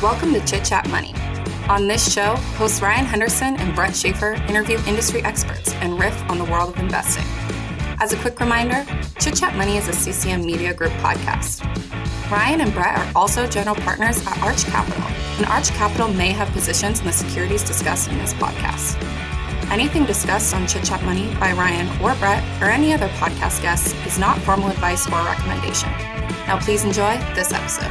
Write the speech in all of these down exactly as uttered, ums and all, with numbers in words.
Welcome to Chit Chat Money. On this show, hosts Ryan Henderson and Brett Schaefer interview industry experts and riff on the world of investing. As a quick reminder, Chit Chat Money is a C C M Media Group podcast. Ryan and Brett are also general partners at Arch Capital, and Arch Capital may have positions in the securities discussed in this podcast. Anything discussed on Chit Chat Money by Ryan or Brett or any other podcast guests is not formal advice or recommendation. Now please enjoy this episode.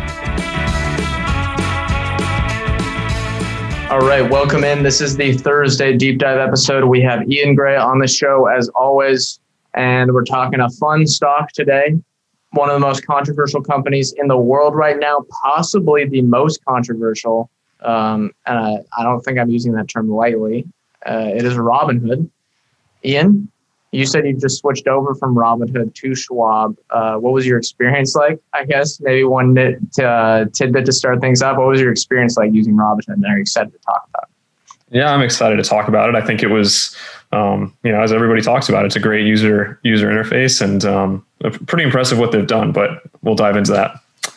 All right, welcome in. This is the Thursday deep dive episode. We have Ian Gray on the show as always, and we're talking a fun stock today. One of the most controversial companies in the world right now, possibly the most controversial. Um, and I, I don't think I'm using that term lightly. Uh, it is Robinhood. Ian, you said you just switched over from Robinhood to Schwab. Uh, what was your experience like? I guess maybe one bit to, uh, tidbit to start things up. What was your experience like using Robinhood? And are you excited to talk about it? Yeah, I'm excited to talk about it. I think it was, um, you know, as everybody talks about, it's a great user user interface and um, pretty impressive what they've done. But we'll dive into that.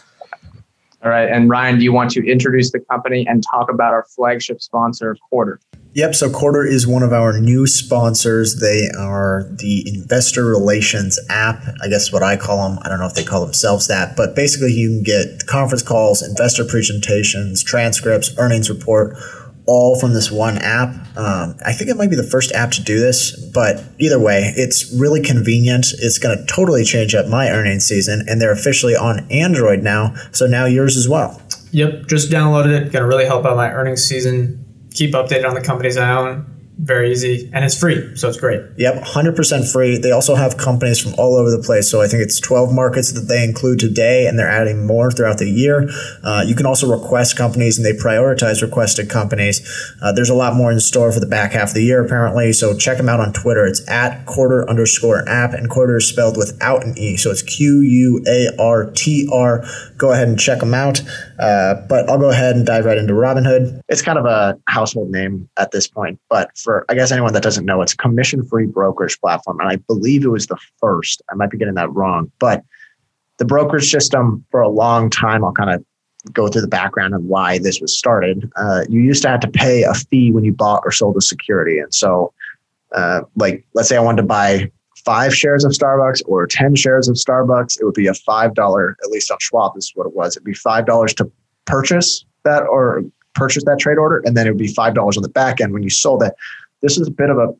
All right. And Ryan, do you want to introduce the company and talk about our flagship sponsor, Quarter? Yep. So Quarter is one of our new sponsors. They are the investor relations app. I guess what I call them. I don't know if they call themselves that, but basically you can get conference calls, investor presentations, transcripts, earnings report, all from this one app. Um, I think it might be the first app to do this, but either way, it's really convenient. It's going to totally change up my earnings season, and they're officially on Android now. So now yours as well. Yep. Just downloaded it. Going to really help out my earnings season. Keep updated on the companies I own. Very easy. And it's free, so it's great. Yep, one hundred percent free. They also have companies from all over the place. So I think it's twelve markets that they include today, and they're adding more throughout the year. Uh, you can also request companies, and they prioritize requested companies. Uh, there's a lot more in store for the back half of the year, apparently. So check them out on Twitter. It's at Quarter underscore app, and Quarter is spelled without an E. So it's Q U A R T R. Go ahead and check them out. Uh, but I'll go ahead and dive right into Robinhood. It's kind of a household name at this point, but for, I guess, anyone that doesn't know, it's a commission-free brokerage platform, and I believe it was the first. I might be getting that wrong, but the brokerage system for a long time, I'll kind of go through the background of why this was started. Uh, you used to have to pay a fee when you bought or sold a security, and so, uh, like, let's say I wanted to buy five shares of Starbucks or ten shares of Starbucks, it would be a five dollars, at least on Schwab, this is what it was. It'd be five dollars to purchase that or purchase that trade order, and then it would be five dollars on the back end when you sold it. This is a bit of a,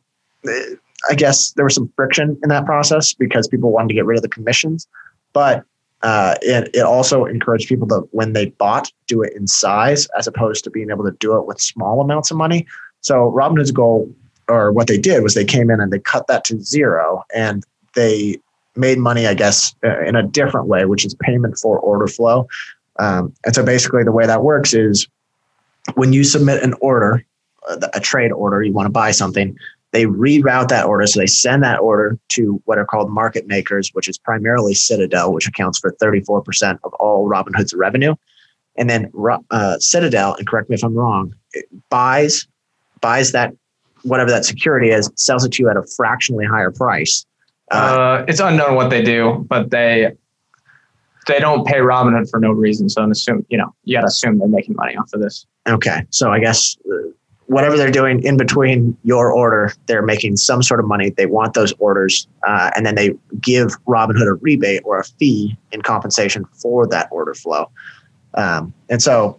I guess there was some friction in that process because people wanted to get rid of the commissions, but uh, it, it also encouraged people to, when they bought, do it in size as opposed to being able to do it with small amounts of money. So Robinhood's goal, or what they did, was they came in and they cut that to zero, and they made money, I guess, uh, in a different way, which is payment for order flow. Um, and so basically the way that works is when you submit an order, a trade order, you want to buy something, they reroute that order. So they send that order to what are called market makers, which is primarily Citadel, which accounts for thirty-four percent of all Robinhood's revenue. And then uh, Citadel, and correct me if I'm wrong, it buys, buys that, whatever that security is, sells it to you at a fractionally higher price. Uh, uh, it's unknown what they do, but they they don't pay Robinhood for no reason. So I'm assume, you know, you got to assume they're making money off of this. Okay. So I guess whatever they're doing in between your order, they're making some sort of money. They want those orders, uh, and then they give Robinhood a rebate or a fee in compensation for that order flow. Um, and so,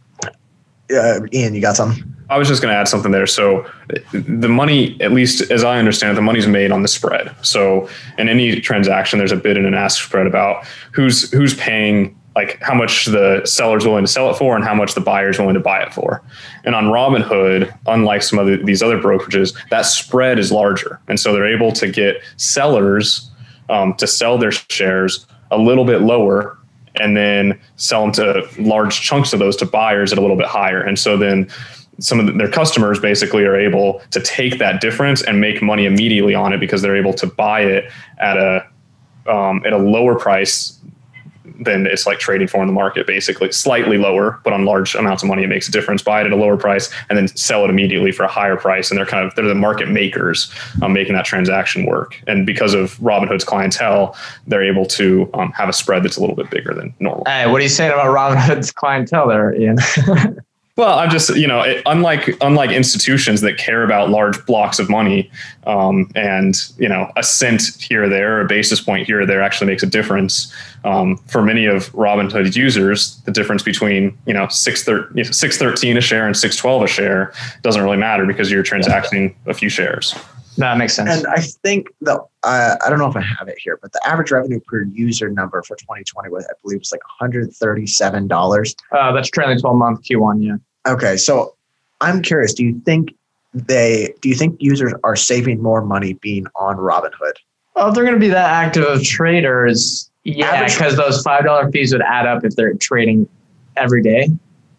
uh, Ian, you got something? I was just going to add something there. So the money, at least as I understand it, the money's made on the spread. So in any transaction, there's a bid and an ask spread about who's who's paying, like how much the seller's willing to sell it for and how much the buyer's willing to buy it for. And on Robinhood, unlike some of these other brokerages, that spread is larger. And so they're able to get sellers um, to sell their shares a little bit lower and then sell them to large chunks of those to buyers at a little bit higher. And so then some of the, their customers basically are able to take that difference and make money immediately on it because they're able to buy it at a um, at a lower price than it's like trading for in the market, basically slightly lower, but on large amounts of money, it makes a difference. Buy it at a lower price and then sell it immediately for a higher price. And they're kind of, they're the market makers um, making that transaction work. And because of Robinhood's clientele, they're able to um, have a spread that's a little bit bigger than normal. Hey, what are you saying about Robinhood's clientele there, Ian? Well, I'm just, you know, it, unlike unlike institutions that care about large blocks of money, um, and, you know, a cent here or there, a basis point here or there actually makes a difference. Um, for many of Robinhood users, the difference between, you know, six thirteen a share and six twelve a share doesn't really matter because you're transacting a few shares. That makes sense. And I think the uh, I don't know if I have it here, but the average revenue per user number for twenty twenty was, I believe, was like one hundred thirty-seven dollars. Uh, that's trailing twelve month Q one, yeah. Okay, so I'm curious. Do you think they? Do you think users are saving more money being on Robinhood? Well, if they're going to be that active of traders, yeah, because those five dollar fees would add up if they're trading every day.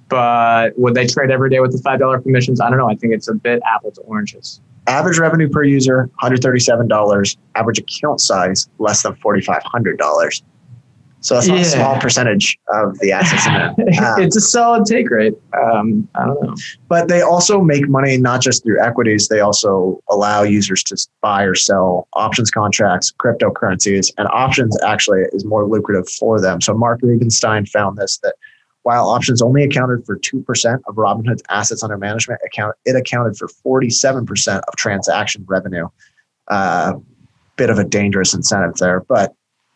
But would they trade every day with the five dollar commissions? I don't know. I think it's a bit apple to oranges. Average revenue per user, one hundred thirty-seven dollars. Average account size, less than four thousand five hundred dollars. So that's not yeah. a small percentage of the assets in it. Um, it's a solid take rate. Um, I don't know. But they also make money not just through equities. They also allow users to buy or sell options contracts, cryptocurrencies, and options actually is more lucrative for them. So Mark Rubenstein found this, that while options only accounted for two percent of Robinhood's assets under management, account it accounted for forty-seven percent of transaction revenue. Uh, bit of a dangerous incentive there, but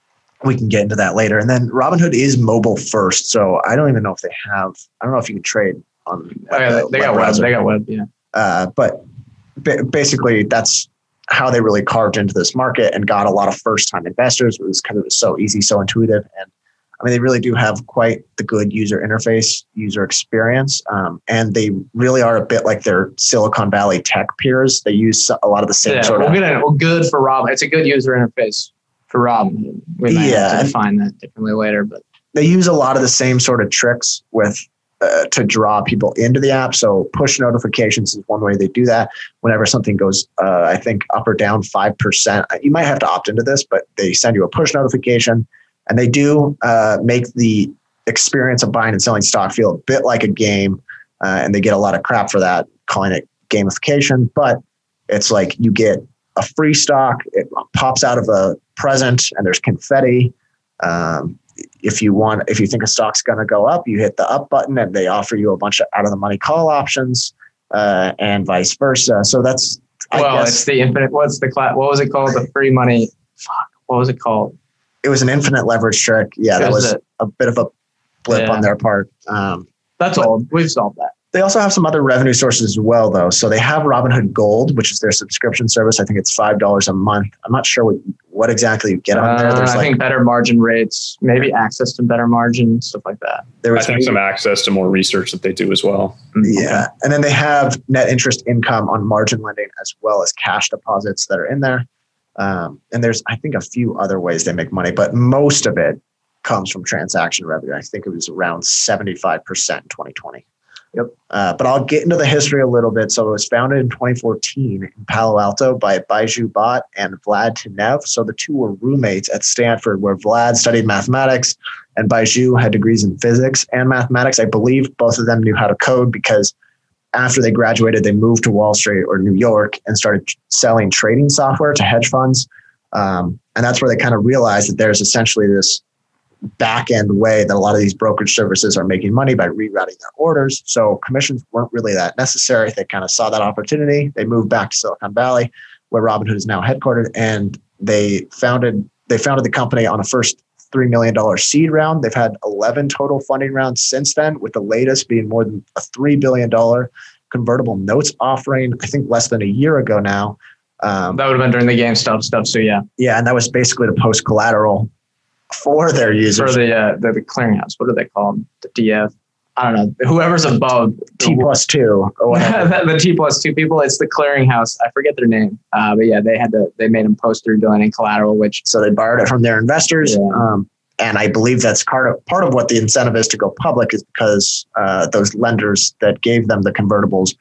we can get into that later. And then Robinhood is mobile first, so I don't even know if they have. I don't know if you can trade on. Oh, yeah, the they got web. They got web. Yeah. Uh, but ba- basically, that's how they really carved into this market and got a lot of first-time investors. It was kind of so easy, so intuitive, and I mean, they really do have quite the good user interface, user experience, um, and they really are a bit like their Silicon Valley tech peers. They use a lot of the same yeah, sort we'll of. Get in, well, good for Rob. It's a good user interface for Rob. We might yeah, have to define that differently later, but they use a lot of the same sort of tricks with uh, to draw people into the app. So push notifications is one way they do that. Whenever something goes, uh, I think up or down five percent, you might have to opt into this, but they send you a push notification. And they do uh, make the experience of buying and selling stock feel a bit like a game. Uh, and they get a lot of crap for that, calling it gamification. But it's like you get a free stock. It pops out of a present and there's confetti. Um, if you want, if you think a stock's going to go up, you hit the up button and they offer you a bunch of out of the money call options uh, and vice versa. So that's, I well, guess, it's the infinite. What's the class? What was it called? The free money. Fuck. What was it called? It was an infinite leverage trick. Yeah, that was it. a bit of a blip yeah. on their part. Um, That's old. We've solved that. They also have some other revenue sources as well, though. So they have Robinhood Gold, which is their subscription service. I think it's five dollars a month. I'm not sure what, what exactly you get on there. There's uh, I like, think better margin rates, maybe access to better margin, stuff like that. There was I think maybe, some access to more research that they do as well. Yeah. Okay. And then they have net interest income on margin lending as well as cash deposits that are in there. Um, and there's, I think, a few other ways they make money, but most of it comes from transaction revenue. I think it was around seventy-five percent in twenty twenty. Yep. Uh, but I'll get into the history a little bit. So it was founded in twenty fourteen in Palo Alto by Baiju Bhatt and Vlad Tenev. So the two were roommates at Stanford, where Vlad studied mathematics and Baiju had degrees in physics and mathematics. I believe both of them knew how to code because after they graduated, they moved to Wall Street or New York and started selling trading software to hedge funds. Um, and that's where they kind of realized that there's essentially this back end way that a lot of these brokerage services are making money by rerouting their orders. So commissions weren't really that necessary. They kind of saw that opportunity. They moved back to Silicon Valley, where Robinhood is now headquartered, and they founded they founded the company on a first three million dollars seed round. They've had eleven total funding rounds since then, with the latest being more than a three billion dollars convertible notes offering, I think less than a year ago now. Um, that would have been during the GameStop stuff. So yeah. Yeah. And that was basically to post collateral for their users. For the, uh, the, the clearinghouse. What are they called? The D F. I don't know. Whoever's above. T plus two. Or whatever. the T plus two people. It's the clearinghouse. I forget their name. Uh, but yeah, they had to, they made them post three billion dollars in collateral, which. So they borrowed it from their investors. Yeah. Um, and I believe that's part of, part of what the incentive is to go public is because uh, those lenders that gave them the convertibles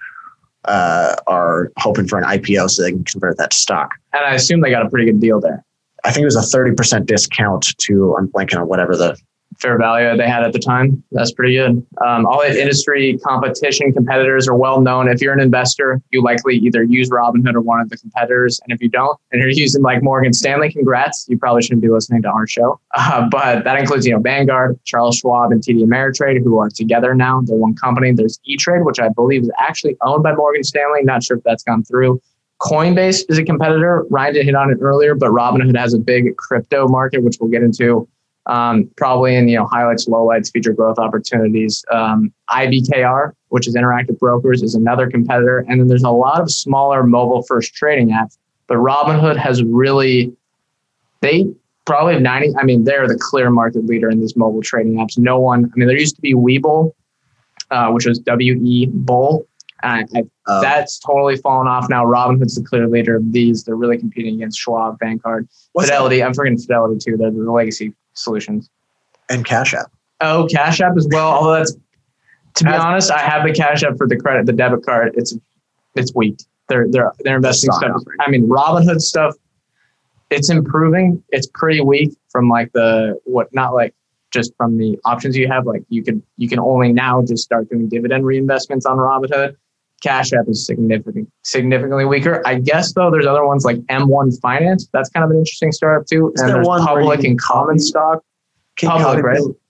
uh, are hoping for an I P O so they can convert that to stock. And I assume they got a pretty good deal there. I think it was a thirty percent discount to, I'm blanking on whatever the fair value they had at the time. That's pretty good. Um, all the industry competition competitors are well known. If you're an investor, you likely either use Robinhood or one of the competitors. And if you don't, and you're using like Morgan Stanley, congrats. You probably shouldn't be listening to our show. Uh, but that includes, you know, Vanguard, Charles Schwab, and T D Ameritrade, who are together now. They're one company. There's E-Trade, which I believe is actually owned by Morgan Stanley. Not sure if that's gone through. Coinbase is a competitor. Ryan did hit on it earlier, but Robinhood has a big crypto market, which we'll get into. Um, probably in, you know, highlights, lowlights, future growth opportunities. Um, I B K R, which is Interactive Brokers, is another competitor. And then there's a lot of smaller mobile first trading apps, but Robinhood has really, they probably have ninety, I mean, they're the clear market leader in these mobile trading apps. No one, I mean, there used to be Webull, uh, which was W E Bull. And I, I, oh. That's totally fallen off now. Robinhood's the clear leader of these. They're really competing against Schwab, Vanguard, What's Fidelity. That? I'm forgetting Fidelity too. They're the legacy solutions. And Cash App. Oh, Cash App as well. Although that's, to be as, honest, I have the Cash App for the credit, the debit card. It's it's weak. They're they're they're investing stuff. I mean, Robinhood stuff. It's improving. It's pretty weak from like the what not like just from the options you have. Like you can you can only now just start doing dividend reinvestments on Robinhood. Cash App is significant, significantly weaker. I guess, though, there's other ones like M one Finance. That's kind of an interesting startup, too. Is and there there's one Public and Common Stock. Public, right? Build,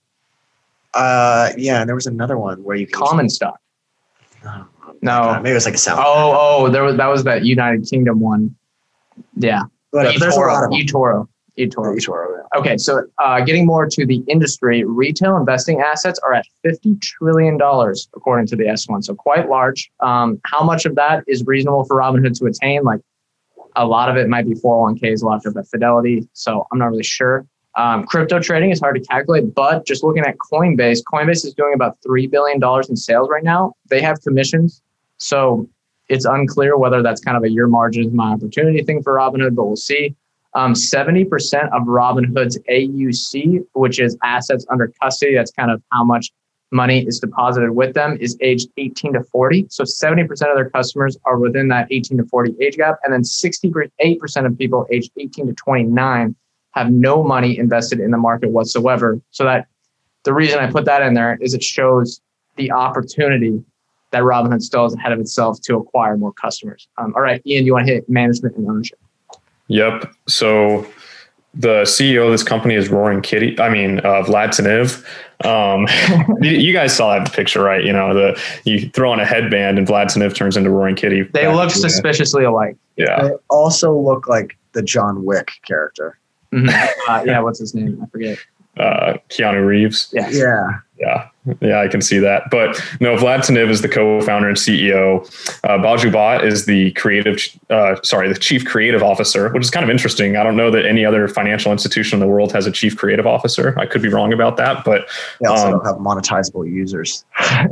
uh, yeah, and there was another one where you can Common Stock. Oh, no. God, maybe it was like a sound. Oh, oh, there was that was that United Kingdom one. Yeah. But there's a lot of them. eToro. eToro. eToro, yeah. Okay, so uh, getting more to the industry, retail investing assets are at fifty trillion dollars, according to the S one, so quite large. Um, how much of that is reasonable for Robinhood to attain? Like a lot of it might be four oh one k's, a lot of it Fidelity, so I'm not really sure. Um, crypto trading is hard to calculate, but just looking at Coinbase, Coinbase is doing about three billion dollars in sales right now. They have commissions, so it's unclear whether that's kind of a your margin is my opportunity thing for Robinhood, but we'll see. Um, seventy percent of Robinhood's A U C, which is assets under custody, that's kind of how much money is deposited with them, is aged eighteen to forty. So seventy percent of their customers are within that eighteen to forty age gap. And then sixty-eight percent of people aged eighteen to twenty-nine have no money invested in the market whatsoever. So that the reason I put that in there is it shows the opportunity that Robinhood still is ahead of itself to acquire more customers. Um, all right, Ian, you want to hit management and ownership? Yep. So the C E O of this company is Roaring Kitty. I mean, uh, Vlad Tenev. Um, you, you guys saw that picture, right? You know, the you throw on a headband and Vlad Tenev turns into Roaring Kitty. They look suspiciously alike. Yeah. They also look like the John Wick character. Mm-hmm. uh, yeah. What's his name? I forget. Uh, Keanu Reeves. Yeah. Yeah. Yeah. Yeah, I can see that. But no, Vlad Tenev is the co-founder and C E O. Uh, Baju Bhatt is the creative, uh, sorry, the chief creative officer, which is kind of interesting. I don't know that any other financial institution in the world has a chief creative officer. I could be wrong about that, but they also um, don't have monetizable users. All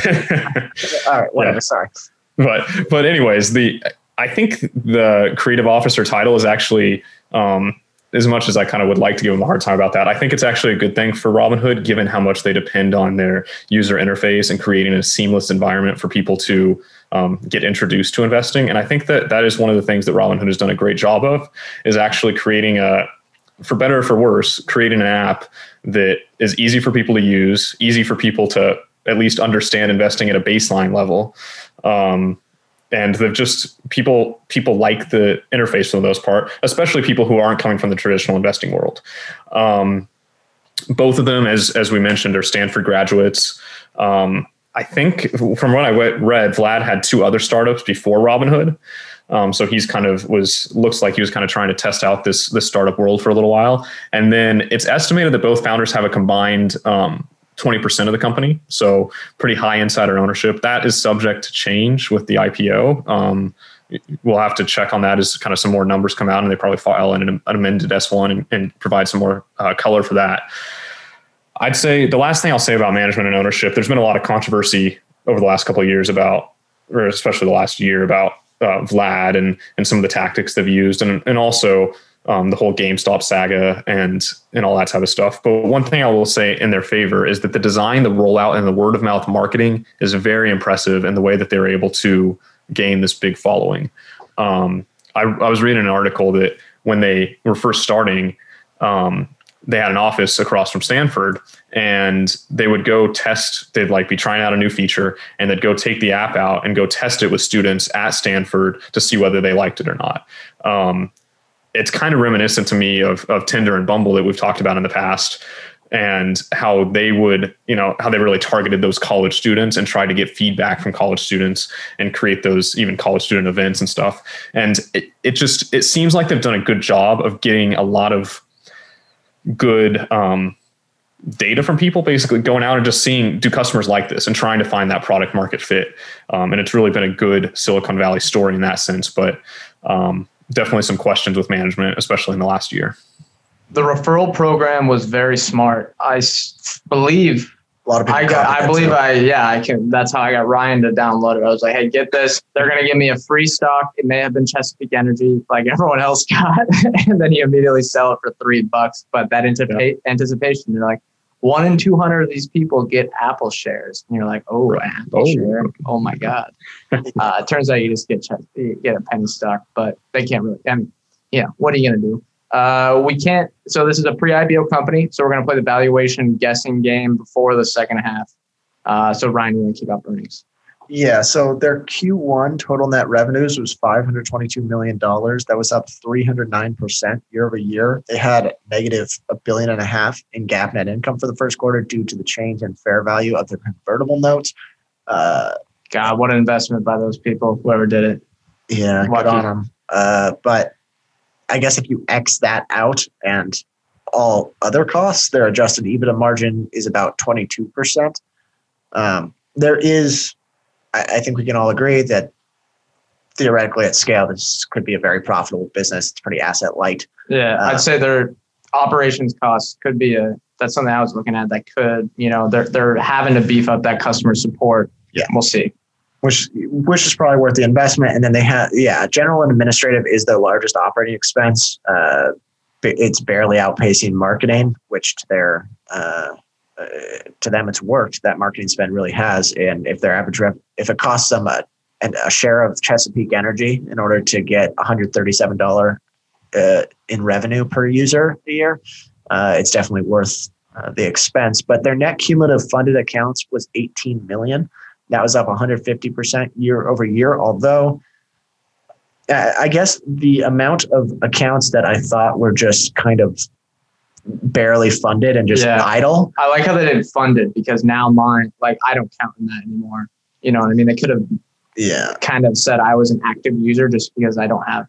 right, whatever. Yeah. Sorry. But but anyways, the I think the creative officer title is actually. Um, As much as I kind of would like to give them a hard time about that, I think it's actually a good thing for Robinhood, given how much they depend on their user interface and creating a seamless environment for people to um, get introduced to investing. And I think that that is one of the things that Robinhood has done a great job of, is actually creating a, for better or for worse, creating an app that is easy for people to use, easy for people to at least understand investing at a baseline level. Um, And they've just people people like the interface for the most part, especially people who aren't coming from the traditional investing world. Um, both of them, as as we mentioned, are Stanford graduates. Um, I think from what I read, Vlad had two other startups before Robinhood. Um, so he's kind of was looks like he was kind of trying to test out this this startup world for a little while. And then it's estimated that both founders have a combined um, twenty percent of the company. So pretty high insider ownership. That is subject to change with the I P O. Um, we'll have to check on that as kind of some more numbers come out, and they probably file in an, an amended S one and, and provide some more uh, color for that. I'd say the last thing I'll say about management and ownership, there's been a lot of controversy over the last couple of years about, or especially the last year about uh, Vlad and, and some of the tactics they've used. And, and also, Um, the whole GameStop saga and and all that type of stuff. But one thing I will say in their favor is that the design, the rollout, and the word of mouth marketing is very impressive in the way that they're able to gain this big following. Um, I, I was reading an article that when they were first starting, um, they had an office across from Stanford, and they would go test, they'd like be trying out a new feature, and they'd go take the app out and go test it with students at Stanford to see whether they liked it or not. Um, it's kind of reminiscent to me of, of Tinder and Bumble that we've talked about in the past, and how they would, you know, how they really targeted those college students and tried to get feedback from college students and create those even college student events and stuff. And it, it just, it seems like they've done a good job of getting a lot of good um, data from people, basically going out and just seeing, do customers like this, and trying to find that product market fit. Um, and it's really been a good Silicon Valley story in that sense, but um, definitely some questions with management, especially in the last year. The referral program was very smart. I s- believe A lot of people. I got, I copied that believe too. I, yeah, I can. That's how I got Ryan to download it. I was like, hey, get this. They're going to give me a free stock. It may have been Chesapeake Energy like everyone else got. And then you immediately sell it for three bucks. But that anticipa- anticipation, you're like, one in two hundred of these people get Apple shares. And you're like, oh, Right. Apple Oh. share. Oh my God. uh, it turns out you just get, you get a penny stock, but they can't really, I mean, yeah, what are you going to do? Uh, we can't. So this is a pre-I P O company. So we're going to play the valuation guessing game before the second half. Uh, so Ryan, you want to keep up earnings? Yeah, so their Q one total net revenues was five hundred twenty-two million dollars. That was up three hundred nine percent year over year. They had negative a billion and a half in GAAP net income for the first quarter due to the change in fair value of their convertible notes. Uh, God, what an investment by those people, whoever did it. yeah, Lucky. good on them. Uh, but I guess if you X that out and all other costs, their adjusted EBITDA margin is about twenty-two percent. Um, there is, I, I think we can all agree that theoretically at scale, this could be a very profitable business. It's pretty asset light. Yeah, Uh, I'd say their operations costs could be a, that's something I was looking at that could, you know, they're, they're having to beef up that customer support. Yeah. We'll see. Which which is probably worth the investment. And then they have, yeah, general and administrative is their largest operating expense. Uh, it's barely outpacing marketing, which to their uh, uh, to them it's worked. That marketing spend really has. And if their average rev, if it costs them a, a share of Chesapeake Energy in order to get one hundred thirty-seven dollars uh, in revenue per user a year, uh, it's definitely worth uh, the expense. But their net cumulative funded accounts was eighteen million. That was up one hundred fifty percent year over year. Although uh, I guess the amount of accounts that I thought were just kind of barely funded and just Yeah. idle. I like how they didn't fund it because now mine, like I don't count in that anymore. You know what I mean? They could have Yeah. kind of said I was an active user just because I don't have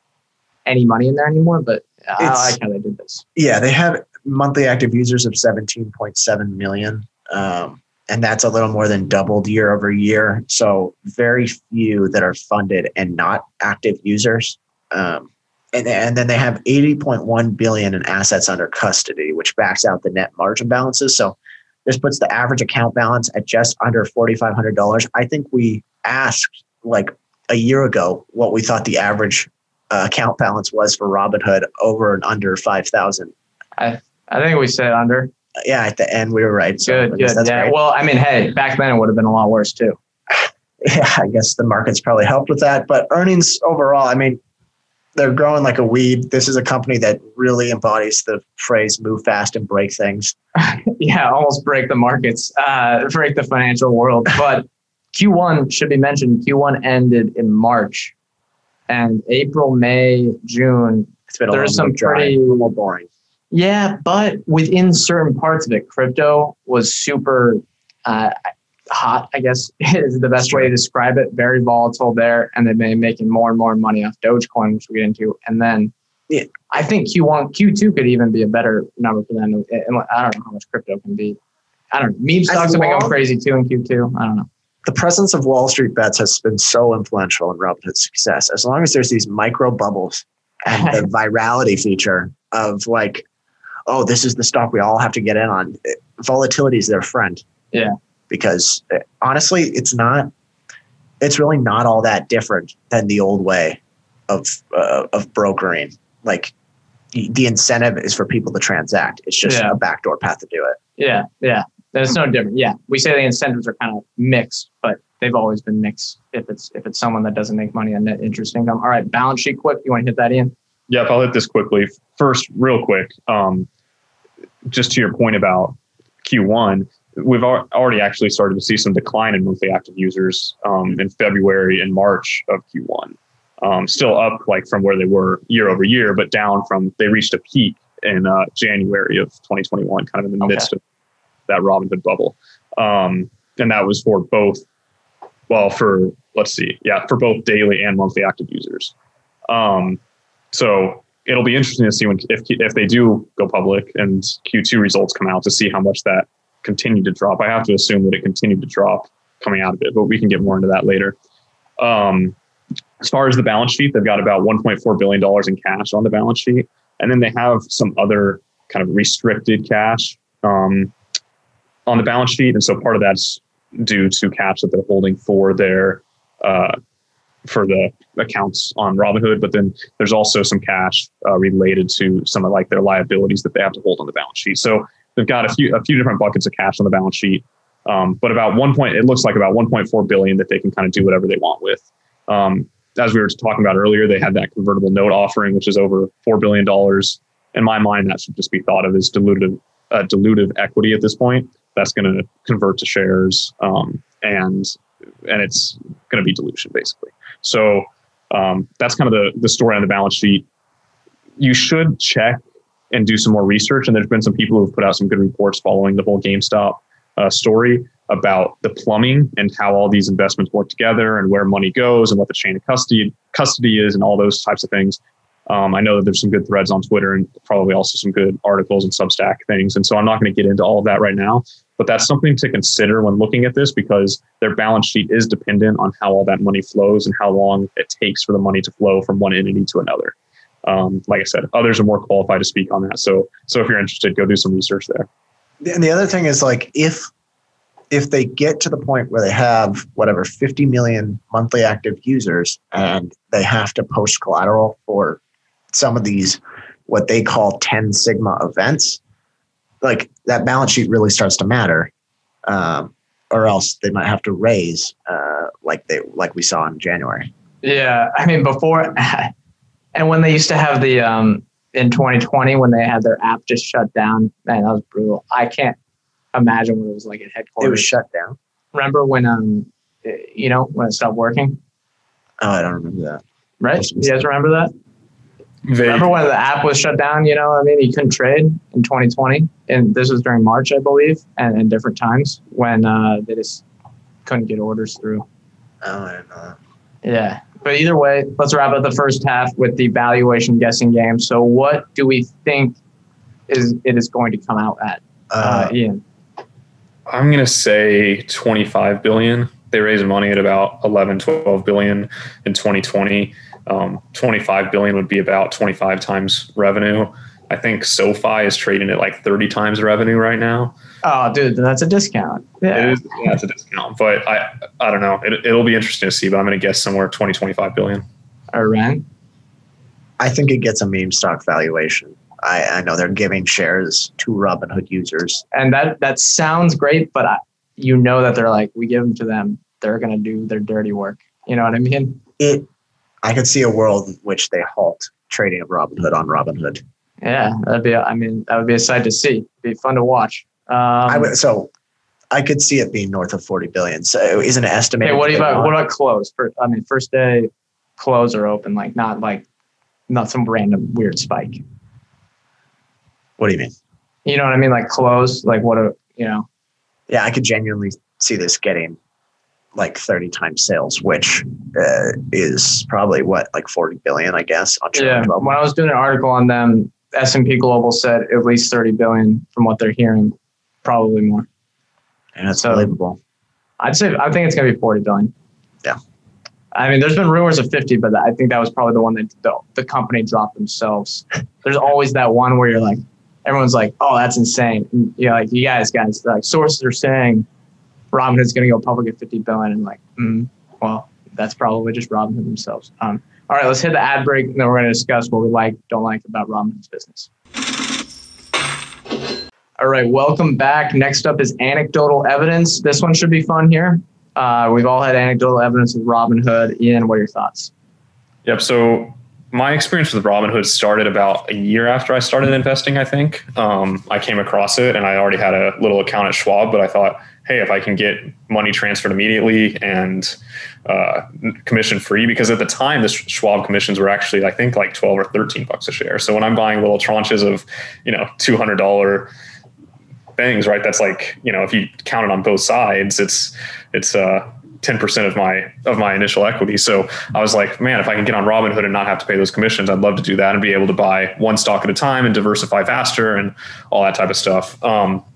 any money in there anymore. But I It's- like how they did this. Yeah. They have monthly active users of seventeen point seven million. Um, and that's a little more than doubled year over year. So very few that are funded and not active users. Um, and, and then they have eighty point one billion in assets under custody, which backs out the net margin balances. So this puts the average account balance at just under forty-five hundred dollars. I think we asked like a year ago what we thought the average uh, account balance was for Robinhood over and under five thousand. I I think we said under. Yeah, at the end we were right. So I Good, guess good. that's Yeah. great. Well, I mean, hey, back then it would have been a lot worse too. Yeah, I guess the market's probably helped with that. But earnings overall, I mean, they're growing like a weed. This is a company that really embodies the phrase "move fast and break things." Yeah, almost break the markets, uh, break the financial world. But Q one should be mentioned. Q one ended in March, and April, May, June. It's been a There's little some more dry, pretty- a little more boring. Yeah, but within certain parts of it, crypto was super uh, hot, I guess is the best way to describe it. Very volatile there. And they've been making more and more money off Dogecoin, which we get into. And then Yeah. I think Q one, Q two could even be a better number for them. And I don't know how much crypto can be. I don't know. Meme stocks have been going long- crazy too in Q two. I don't know. The presence of Wall Street bets has been so influential in Robinhood's success. As long as there's these micro bubbles and the virality feature of like, oh, this is the stock we all have to get in on. Volatility is their friend. Yeah. Because uh, honestly, it's not, it's really not all that different than the old way of, uh, of brokering. Like y- the incentive is for people to transact. It's just Yeah. a backdoor path to do it. Yeah, yeah. It's no different. Yeah. We say the incentives are kind of mixed, but they've always been mixed if it's if it's someone that doesn't make money on net interest income. All right, balance sheet quick. You want to hit that in? Yep, I'll hit this quickly. First, real quick. Um, just to your point about Q one, we've al- already actually started to see some decline in monthly active users um, in February and March of Q one. Um, still up like from where they were year over year, but down from, they reached a peak in uh, January of twenty twenty-one, kind of in the okay. midst of that Robinhood bubble. Um, and that was for both, well, for, let's see, yeah, for both daily and monthly active users. Um, so it'll be interesting to see when, if, if they do go public and Q two results come out, to see how much that continued to drop. I have to assume that it continued to drop coming out of it, but we can get more into that later. Um, as far as the balance sheet, they've got about one point four billion dollars in cash on the balance sheet. And then they have some other kind of restricted cash um, on the balance sheet. And so part of that's due to cash that they're holding for their uh, for the accounts on Robinhood. But then there's also some cash uh, related to some of like their liabilities that they have to hold on the balance sheet. So they've got a few a few different buckets of cash on the balance sheet. Um, but about one point, it looks like about one point four billion that they can kind of do whatever they want with. Um, As we were talking about earlier, they had that convertible note offering, which is over four billion dollars. In my mind, that should just be thought of as dilutive, uh, dilutive equity at this point. That's going to convert to shares, um, and and it's going to be dilution, basically. So um, that's kind of the, the story on the balance sheet. You should check and do some more research. And there's been some people who've put out some good reports following the whole GameStop uh, story about the plumbing and how all these investments work together and where money goes and what the chain of custody custody is and all those types of things. Um, I know that there's some good threads on Twitter and probably also some good articles and Substack things. And so I'm not going to get into all of that right now, but that's something to consider when looking at this, because their balance sheet is dependent on how all that money flows and how long it takes for the money to flow from one entity to another. Um, like I said, others are more qualified to speak on that. So, so if you're interested, go do some research there. And the other thing is, like, if if they get to the point where they have whatever fifty million monthly active users and they have to post collateral for some of these, what they call ten sigma events, like that balance sheet really starts to matter, um, or else they might have to raise uh, like they, like we saw in January. Yeah. I mean, before, and when they used to have the, um, in twenty twenty, when they had their app just shut down, man, that was brutal. I can't imagine what it was like at headquarters. It was shut down. Remember when, um, you know, when it stopped working? Oh, I don't remember that. Right? You guys remember that? They, remember when the app was shut down? You know, I mean, you couldn't trade in twenty twenty, and this was during March, I believe, and in different times when uh, they just couldn't get orders through. Oh, I didn't know that. Yeah. But either way, let's wrap up the first half with the valuation guessing game. So what do we think is it is going to come out at, uh, uh, Ian? I'm going to say twenty-five billion. They raised money at about eleven, twelve billion in twenty twenty. Um, twenty-five billion would be about twenty-five times revenue. I think SoFi is trading at like thirty times revenue right now. Oh, dude, that's a discount. Yeah, it is, yeah, it's a discount. But I, I don't know. It, it'll be interesting to see. But I'm going to guess somewhere twenty, twenty-five billion. All right. I think it gets a meme stock valuation. I, I know they're giving shares to Robinhood users, and that that sounds great. But I, you know that they're like, we give them to them, they're going to do their dirty work. You know what I mean? It. I could see a world in which they halt trading of Robinhood on Robinhood. Yeah, that'd be. I mean, that would be a sight to see. It'd be fun to watch. Um, I would, so, I could see it being north of forty billion. So, isn't it estimated? Hey, what about what about close? For, I mean, first day close or open, like not like not some random weird spike. What do you mean? You know what I mean? Like close, like what a you know. Yeah, I could genuinely see this getting like thirty times sales, which uh, is probably what, like forty billion, I guess. On yeah. When I was doing an article on them, S and P Global said at least thirty billion from what they're hearing, probably more. And that's so, unbelievable. I'd say, I think it's going to be forty billion. Yeah. I mean, there's been rumors of fifty, but I think that was probably the one that the, the company dropped themselves. There's always that one where you're like, everyone's like, oh, that's insane. And you're like, you guys, guys, like sources are saying Robinhood's going to go public at fifty billion, and like, mm, well, that's probably just Robinhood themselves. Um, all right, let's hit the ad break, and then we're going to discuss what we like, don't like about Robinhood's business. All right, welcome back. Next up is anecdotal evidence. This one should be fun here. Uh, we've all had anecdotal evidence with Robinhood. Ian, what are your thoughts? Yep. So my experience with Robinhood started about a year after I started investing, I think. Um, I came across it and I already had a little account at Schwab, but I thought, hey, if I can get money transferred immediately and uh, commission free, because at the time the Schwab commissions were actually, I think, like twelve or thirteen bucks a share. So when I'm buying little tranches of, you know, two hundred dollars things, right? That's like, you know, if you count it on both sides, it's, it's, uh, ten percent of my of my initial equity. So I was like, man, if I can get on Robinhood and not have to pay those commissions, I'd love to do that and be able to buy one stock at a time and diversify faster and all that type of stuff. Um,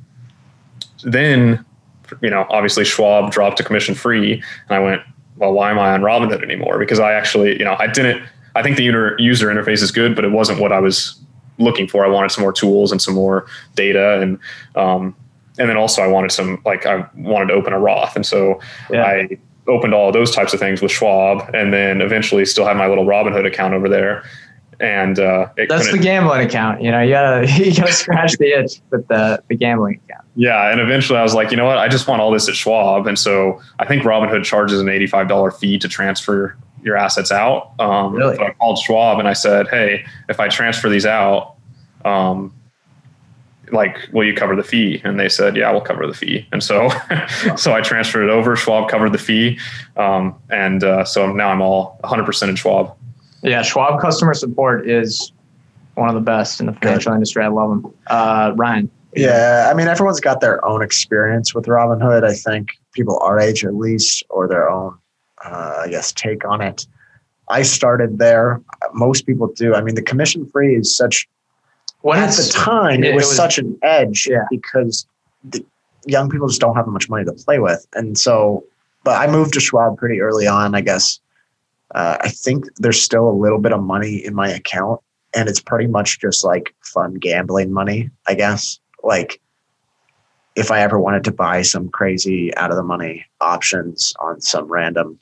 then, you know, obviously Schwab dropped to commission free, and I went, well, why am I on Robinhood anymore? Because I actually, you know, I didn't. I think the user interface is good, but it wasn't what I was looking for. I wanted some more tools and some more data, and um, And then also I wanted some, like I wanted to open a Roth. And so yeah. I opened all of those types of things with Schwab, and then eventually still have my little Robinhood account over there. And uh, it that's the gambling account. You know, you gotta, you gotta scratch the itch with the, the gambling account. Yeah. And eventually I was like, you know what, I just want all this at Schwab. And so I think Robinhood charges an eighty-five dollars fee to transfer your assets out. Um, really? So I called Schwab and I said, hey, if I transfer these out, um, like, will you cover the fee? And they said, yeah, we'll cover the fee. And so, so I transferred it over. Schwab covered the fee. Um, and uh, so now I'm all one hundred percent in Schwab. Yeah. Schwab customer support is one of the best in the financial industry. I love them. Uh, Ryan. Yeah. I mean, everyone's got their own experience with Robinhood. I think people our age at least, or their own, uh, I guess, take on it. I started there. Most people do. I mean, the commission free is such, When at the time, it, it was, was such an edge yeah. because the young people just don't have much money to play with. And so, but I moved to Schwab pretty early on, I guess. Uh, I think there's still a little bit of money in my account, and it's pretty much just like fun gambling money, I guess. Like if I ever wanted to buy some crazy out of the money options on some random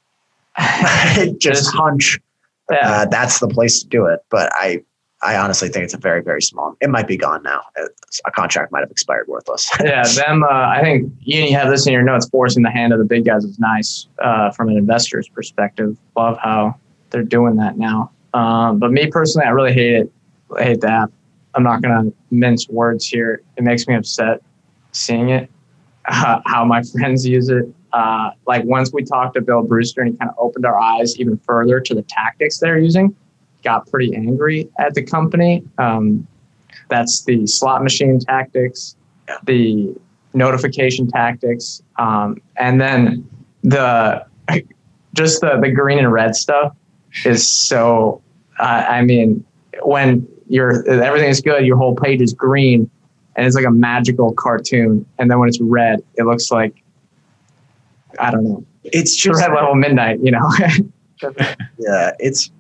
just hunch, yeah. uh, that's the place to do it. But I, I honestly think it's a very, very small. It might be gone now. A contract might have expired worthless. yeah, them. Uh, I think Ian, you have this in your notes. Forcing the hand of the big guys is nice uh, from an investor's perspective. Love how they're doing that now. Um, but me personally, I really hate it. I hate that. I'm not going to mince words here. It makes me upset seeing it. Uh, how my friends use it. Uh, like once we talked to Bill Brewster, and he kind of opened our eyes even further to the tactics they're using. Got pretty angry at the company. Um, that's the slot machine tactics, the notification tactics, um, and then the just the, the green and red stuff is so. Uh, I mean, when you're everything is good, your whole page is green, and it's like a magical cartoon. And then when it's red, it looks like I don't know. It's just red level midnight, you know. yeah, it's.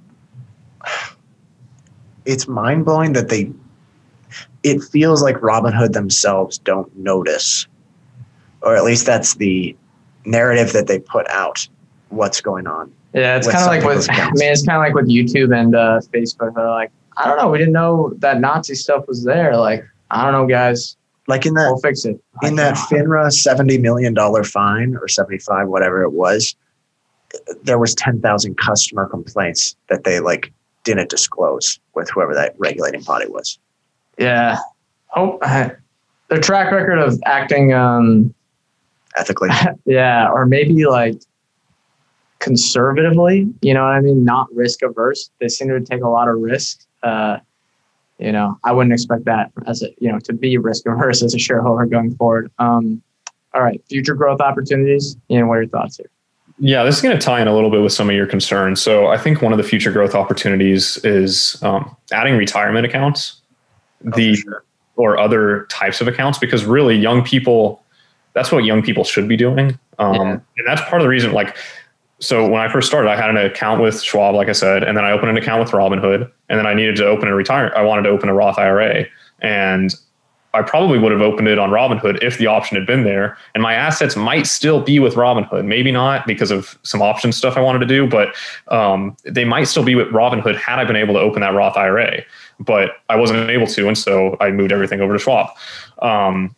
It's mind-blowing that they it feels like Robinhood themselves don't notice, or at least that's the narrative that they put out, what's going on. Yeah, it's kind of like with I mean it's kind of like with YouTube and uh, Facebook. They're like, I don't know, we didn't know that Nazi stuff was there. Like, I don't know, guys. Like in that we'll fix it. In that FINRA seventy million dollars fine or seventy-five, whatever it was, there was ten thousand customer complaints that they like didn't disclose with whoever that regulating body was. Yeah. Oh, their track record of acting um, ethically. Yeah. Or maybe like conservatively, you know what I mean? Not risk averse. They seem to take a lot of risk. Uh, you know, I wouldn't expect that as a, you know, to be risk averse as a shareholder going forward. Um, all right. Future growth opportunities. Ian, what are your thoughts here? Yeah, this is going to tie in a little bit with some of your concerns. So I think one of the future growth opportunities is um, adding retirement accounts, oh, the sure. or other types of accounts, because really young people, that's what young people should be doing. Um, yeah. And that's part of the reason, like, so when I first started, I had an account with Schwab, like I said, and then I opened an account with Robinhood, and then I needed to open a retire. I wanted to open a Roth I R A, and I probably would have opened it on Robinhood if the option had been there, and my assets might still be with Robinhood. Maybe not because of some option stuff I wanted to do, but um, they might still be with Robinhood had I been able to open that Roth I R A, but I wasn't able to. And so I moved everything over to Schwab. Um,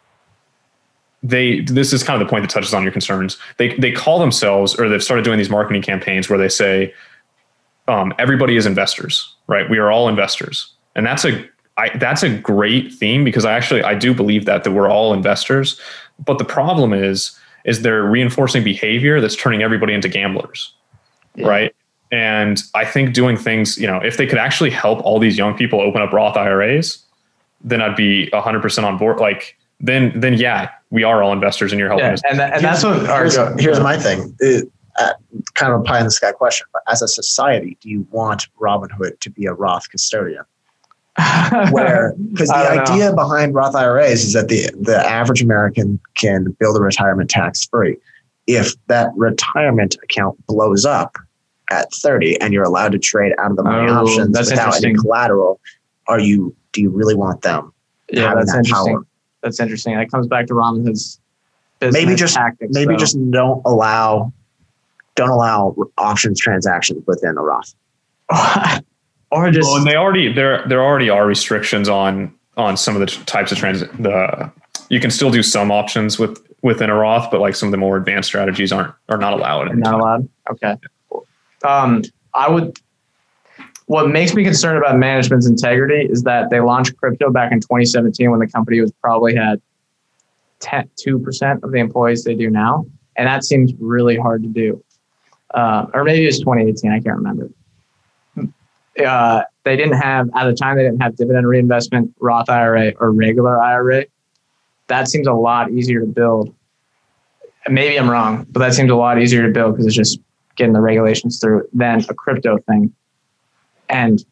they, this is kind of the point that touches on your concerns. They, they call themselves, or they've started doing these marketing campaigns where they say, um, everybody is investors, right? We are all investors. And that's a, I, that's a great theme because I actually, I do believe that, that we're all investors. But the problem is, is they're reinforcing behavior that's turning everybody into gamblers, yeah. right? And I think doing things, you know, if they could actually help all these young people open up Roth I R As, then I'd be one hundred percent on board. Like, then, then yeah, we are all investors and you're helping yeah, us. And, that, and that's what here's, our, here's my thing. It, uh, kind of a pie in the sky question, but as a society, do you want Robinhood to be a Roth custodian? Where, because the idea know. behind Roth I R As is that the, the average American can build a retirement tax free. If that retirement account blows up at thirty and you're allowed to trade out of the money oh, options without any collateral, are you, do you really want them yeah, having that's that interesting. power? That's interesting. That comes back to Robinhood's business maybe just, tactics. Maybe though. just don't allow, don't allow options transactions within a Roth. Or just, well, and they already there there already are restrictions on on some of the types of trans. The you can still do some options with within a Roth, but like some of the more advanced strategies aren't are not allowed. Not allowed. Okay. Um, I would. What makes me concerned about management's integrity is that they launched crypto back in twenty seventeen when the company was probably had two percent of the employees they do now, and that seems really hard to do. Uh, or maybe it was twenty eighteen. I can't remember. Uh, they didn't have, at the time, they didn't have dividend reinvestment, Roth I R A, or regular I R A. That seems a lot easier to build. Maybe I'm wrong, but that seems a lot easier to build because it's just getting the regulations through than a crypto thing. And,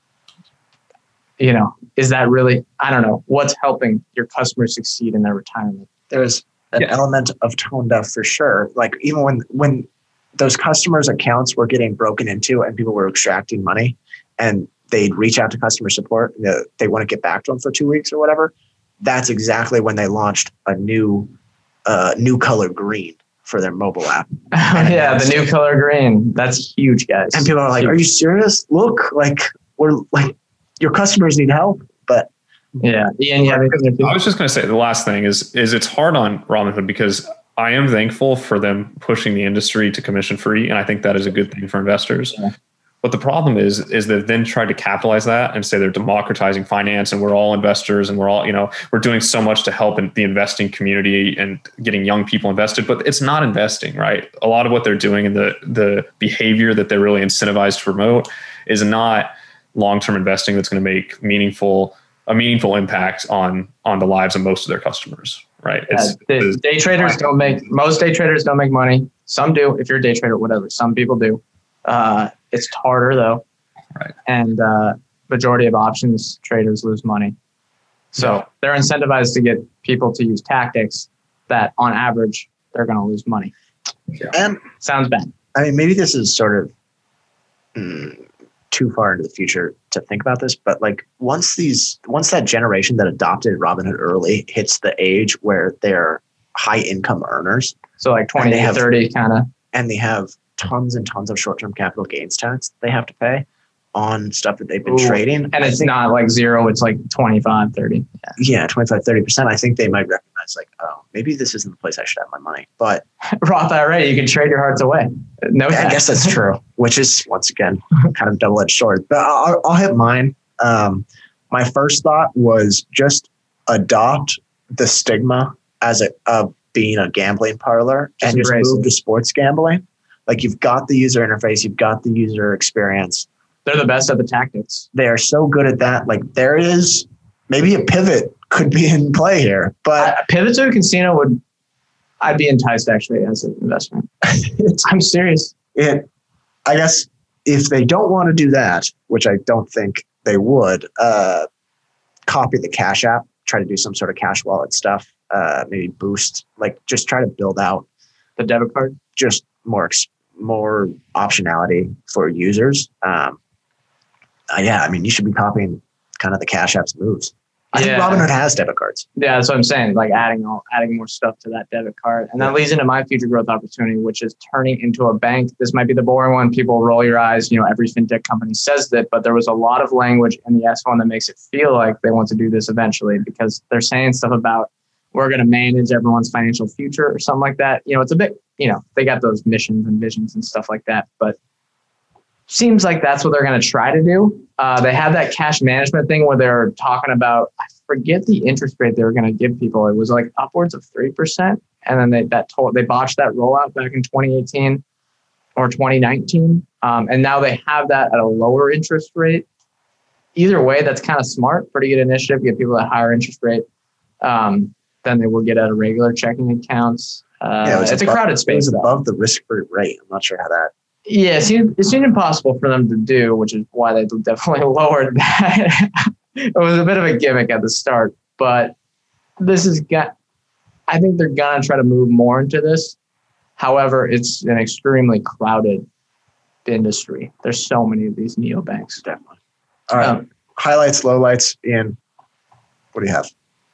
you know, is that really, I don't know, what's helping your customers succeed in their retirement? There's an yeah. element of tone deaf for sure. Like even when, when those customers' accounts were getting broken into and people were extracting money, and they'd reach out to customer support, you know, they want to get back to them for two weeks or whatever. That's exactly when they launched a new, uh, new color green for their mobile app. Oh, yeah, the new color green. That's huge, guys. And people are like, "Are you serious? Look, like we're like your customers need help." But yeah, Ian, yeah. I was just going to say the last thing is is it's hard on Robinhood because I am thankful for them pushing the industry to commission free, and I think that is a good thing for investors. Yeah. But the problem is, is they've then tried to capitalize that and say they're democratizing finance and we're all investors and we're all, you know, we're doing so much to help in the investing community and getting young people invested, but it's not investing, right? A lot of what they're doing and the, the behavior that they're really incentivized to promote is not long-term investing that's going to make meaningful, a meaningful impact on, on the lives of most of their customers, right? Yeah, it's, day, it's, day traders don't make, most day traders don't make money. Some do, if you're a day trader, whatever. Some people do. Uh, it's harder though. Right. And uh, majority of options traders lose money. So yeah. they're incentivized to get people to use tactics that on average, they're going to lose money. Yeah. And sounds bad. I mean, maybe this is sort of mm, too far into the future to think about this, but like once these, once that generation that adopted Robinhood early hits the age where they're high income earners. So like twenty to thirty kind of. And they have tons and tons of short-term capital gains tax they have to pay on stuff that they've been Ooh, trading. And it's think, not like zero, it's like twenty-five, thirty. Yeah. yeah, twenty-five, thirty percent. I think they might recognize like, oh, maybe this isn't the place I should have my money. But Roth I R A, you can trade your hearts away. No, I guess that's true, which is once again, kind of double-edged sword. But I'll, I'll hit mine. Um, my first thought was just adopt the stigma as a, of being a gambling parlor just and just move it. to sports gambling. Like you've got the user interface, you've got the user experience. They're the best at the tactics. They are so good at that. Like there is maybe a pivot could be in play here, but a pivot to a casino would, I'd be enticed actually as an investment. I'm serious. It, I guess if they don't want to do that, which I don't think they would, uh, copy the Cash App, try to do some sort of cash wallet stuff, uh, maybe boost, like just try to build out the debit card, just more more optionality for users. Um, uh, yeah, I mean, you should be copying kind of the Cash App's moves. I yeah. think Robinhood has debit cards. Yeah, that's what I'm saying. Like adding all, adding more stuff to that debit card, and that leads into my future growth opportunity, which is turning into a bank. This might be the boring one. People roll your eyes. You know, every fintech company says that, but there was a lot of language in the S one that makes it feel like they want to do this eventually because they're saying stuff about we're going to manage everyone's financial future or something like that. You know, it's a bit, you know, they got those missions and visions and stuff like that. But seems like that's what they're going to try to do. Uh, they had that cash management thing where they're talking about, I forget the interest rate they were going to give people. It was like upwards of three percent. And then they that told they botched that rollout back in twenty eighteen or twenty nineteen. Um, and now they have that at a lower interest rate. Either way, that's kind of smart. Pretty good initiative. Get people at a higher interest rate um, than they will get at a regular checking accounts. Uh, yeah, it it's above, a crowded space. It was above the risk-free rate. I'm not sure how that. Yeah, it seemed, it seemed impossible for them to do, which is why they definitely lowered that. It was a bit of a gimmick at the start, but this is got. I think they're gonna try to move more into this. However, it's an extremely crowded industry. There's so many of these neobanks. Definitely. All right. Um, highlights, lowlights, Ian. What do you have?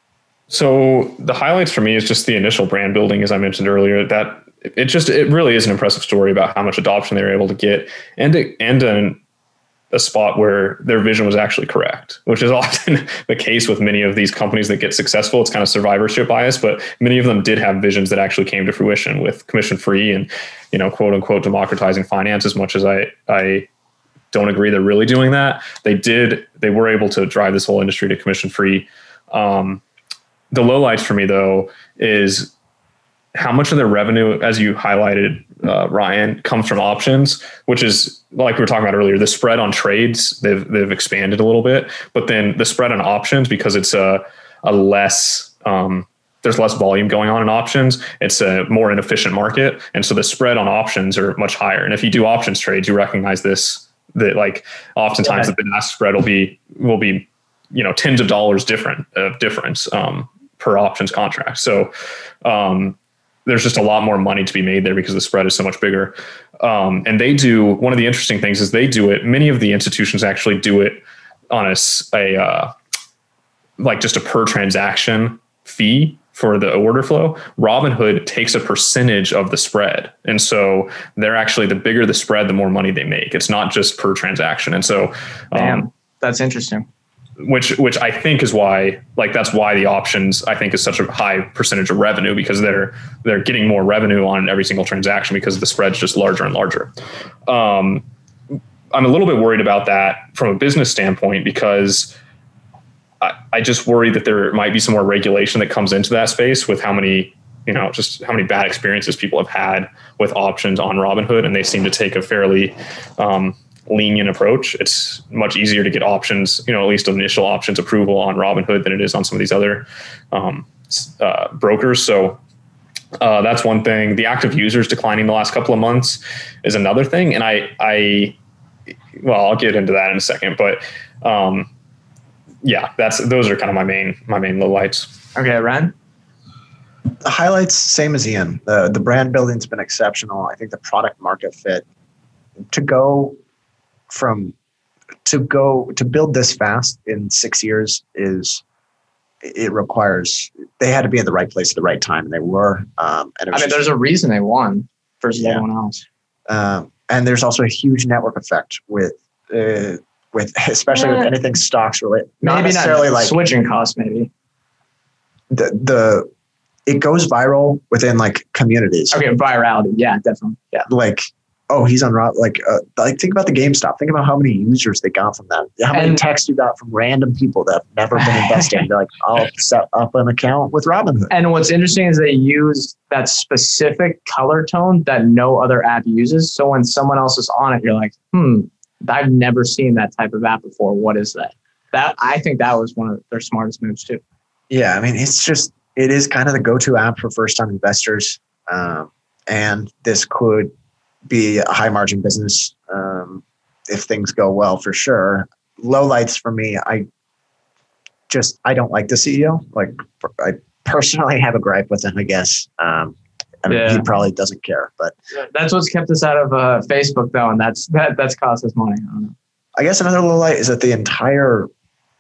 So the highlights for me is just the initial brand building, as I mentioned earlier. That it just it really is an impressive story about how much adoption they were able to get, and it, and an, a spot where their vision was actually correct, which is often the case with many of these companies that get successful. It's kind of survivorship bias, but many of them did have visions that actually came to fruition with commission free and, you know, quote unquote, democratizing finance. As much as I, I don't agree they're really doing that, they did, they were able to drive this whole industry to commission free. Um, the lowlights for me though, is how much of their revenue, as you highlighted, uh, Ryan, comes from options, which is like we were talking about earlier, the spread on trades, they've, they've expanded a little bit, but then the spread on options, because it's a, a less, um, there's less volume going on in options. It's a more inefficient market. And so the spread on options are much higher. And if you do options trades, you recognize this, that like oftentimes yeah. the bid-ask spread will be, will be, you know, tens of dollars different of difference, um, per options contract. So, um, there's just a lot more money to be made there because the spread is so much bigger. Um, and they do, one of the interesting things is they do it, many of the institutions actually do it on a, a uh, like just a per transaction fee for the order flow. Robinhood takes a percentage of the spread. And so they're actually, the bigger the spread, the more money they make. It's not just per transaction. And so, um, Damn, that's interesting. Which, which I think is why, like, that's why the options, I think, is such a high percentage of revenue, because they're, they're getting more revenue on every single transaction because the spread's just larger and larger. Um, I'm a little bit worried about that from a business standpoint, because I, I just worry that there might be some more regulation that comes into that space with how many, you know, just how many bad experiences people have had with options on Robinhood. And they seem to take a fairly, um, lenient approach. It's much easier to get options, you know, at least initial options approval on Robinhood than it is on some of these other um, uh, brokers. So uh, that's one thing. The active users declining the last couple of months is another thing. And I, I, well, I'll get into that in a second, but um, yeah, that's, those are kind of my main, my main lowlights. Okay. Ryan? The highlights, same as Ian. The, the brand building's been exceptional. I think the product market fit to go from to go to build this fast in six years is it requires they had to be in the right place at the right time, and they were. Um, and I mean, there's a reason they won versus yeah. everyone else. Um, and there's also a huge network effect with uh, with especially yeah. with anything stocks related. Not maybe necessarily not like switching costs. Maybe the the it goes viral within like communities. Okay, virality. Yeah, definitely. Yeah, like. Oh, he's on Rob. Like, uh, like think about the GameStop. Think about how many users they got from that. How many and, texts you got from random people that have never been investing. They're like, I'll set up an account with Robinhood. And what's interesting is they use that specific color tone that no other app uses. So when someone else is on it, you're like, hmm, I've never seen that type of app before. What is that? That I think that was one of their smartest moves too. Yeah, I mean, it's just it is kind of the go-to app for first-time investors, um, and this could be a high margin business um, if things go well, for sure. Lowlights for me, I just I don't like the C E O. Like I personally have a gripe with him, I guess. Um, I mean, yeah. he probably doesn't care, but that's what's kept us out of uh, Facebook, though, and that's that that's cost us money. I don't know. I guess another lowlight is that the entire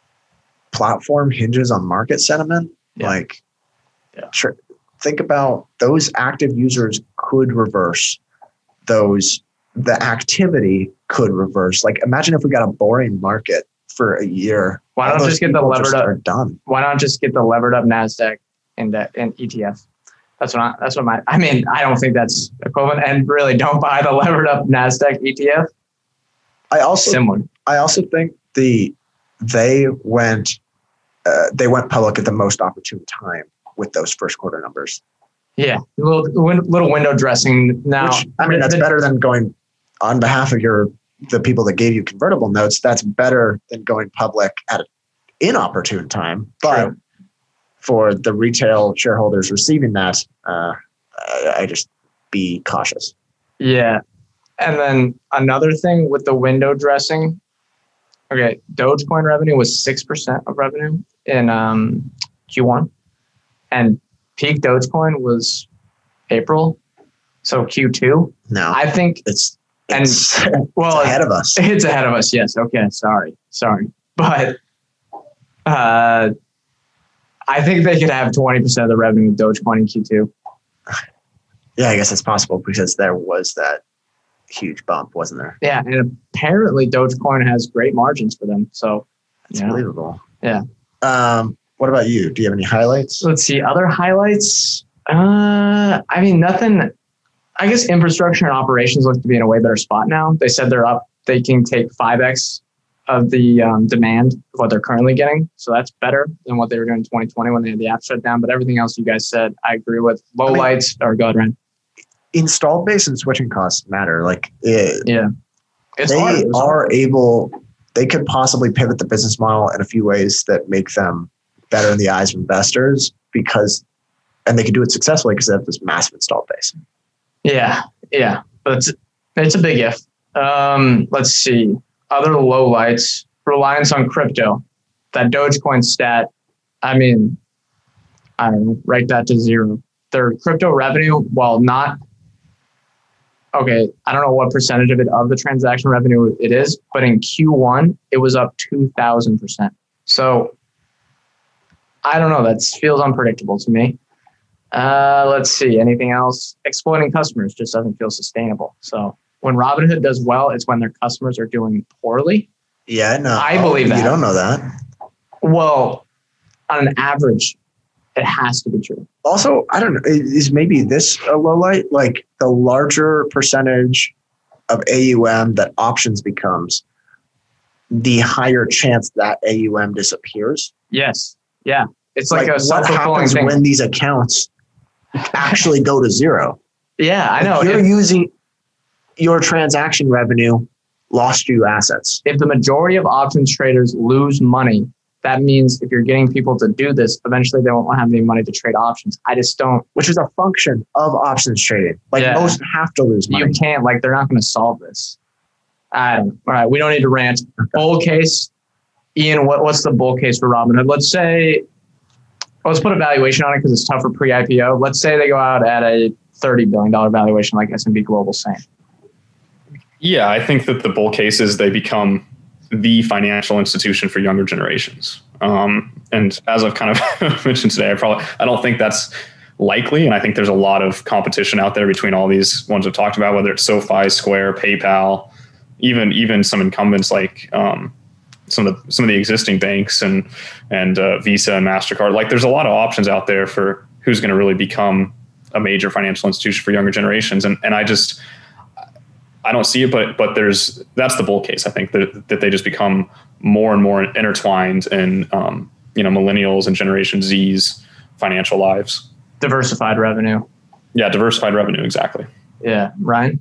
platform hinges on market sentiment. Yeah. Like, yeah. Sure, think about those active users could reverse. Those the activity could reverse. Like imagine if we got a boring market for a year. Why not just get the levered up? Done. Why not just get the levered up NASDAQ index and E T F? That's what I, that's what my. I mean, I don't think that's equivalent. And really, don't buy the levered up NASDAQ E T F. I also similar. I also think the they went uh, they went public at the most opportune time with those first quarter numbers. Yeah, a little, little window dressing now. Which, I mean, that's the, better than going on behalf of your the people that gave you convertible notes. That's better than going public at an inopportune time. But True. for the retail shareholders receiving that, uh, I, I just be cautious. Yeah. And then another thing with the window dressing, okay, Dogecoin revenue was six percent of revenue in um, Q one. And peak Dogecoin was April. So Q two. No, I think it's, and it's, well, it's ahead of us. It's ahead of us. Yes. Okay. Sorry. Sorry. But uh, I think they could have twenty percent of the revenue with Dogecoin in Q two. Yeah, I guess it's possible because there was that huge bump, wasn't there? Yeah. And apparently Dogecoin has great margins for them. So It's yeah. believable. Yeah. Um, what about you? Do you have any highlights? Let's see. Other highlights. Uh, I mean, nothing. I guess infrastructure and operations look to be in a way better spot now. They said they're up. They can take five x of the um, demand of what they're currently getting. So that's better than what they were doing in twenty twenty when they had the app shut down. But everything else you guys said, I agree with. Low I mean, lights, or go ahead, Ryan. Installed base and switching costs matter. Like it, Yeah. It's they hard. It was are hard. able, they could possibly pivot the business model in a few ways that make them better in the eyes of investors because, and they can do it successfully because they have this massive installed base. Yeah. Yeah. But it's, it's a big if. Um, let's see. Other low lights, reliance on crypto. That Dogecoin stat, I mean, I don't know, write that to zero. Their crypto revenue, while not, okay, I don't know what percentage of it of the transaction revenue it is, but in Q one, it was up two thousand percent. So I don't know. That feels unpredictable to me. Uh, let's see. Anything else? Exploiting customers just doesn't feel sustainable. So when Robinhood does well, it's when their customers are doing poorly. Yeah, no. I believe that. You don't know that. Well, on an average, it has to be true. Also, I don't know, is maybe this a low light? Like the larger percentage of A U M that options becomes, the higher chance that A U M disappears. Yes. Yeah. It's like, Like a what self-fulfilling happens thing. when these accounts actually go to zero? Yeah, I know. If you're If, using your transaction revenue, lost you assets. if the majority of options traders lose money, that means if you're getting people to do this, eventually they won't have any money to trade options. I just don't. Which is a function of options trading. Like Yeah. most have to lose money. You can't, like, they're not going to solve this. I don't know. All right, we don't need to rant. Bull case. Ian, what, what's the bull case for Robinhood? Let's say, let's put a valuation on it because it's tough for pre-I P O. Let's say they go out at a thirty billion dollars valuation like S and P Global's saying. Yeah, I think that the bull case is they become the financial institution for younger generations. Um, and as I've kind of mentioned today, I probably I don't think that's likely. And I think there's a lot of competition out there between all these ones I've talked about, whether it's SoFi, Square, PayPal, even even some incumbents like um, some of the, some of the existing banks and and uh, Visa and MasterCard. Like there's a lot of options out there for who's going to really become a major financial institution for younger generations. And and I just I don't see it, but but there's that's the bull case. I think that that they just become more and more intertwined in um, you know millennials and Generation Z's financial lives. Diversified revenue. Yeah, diversified revenue, exactly. Yeah, Ryan.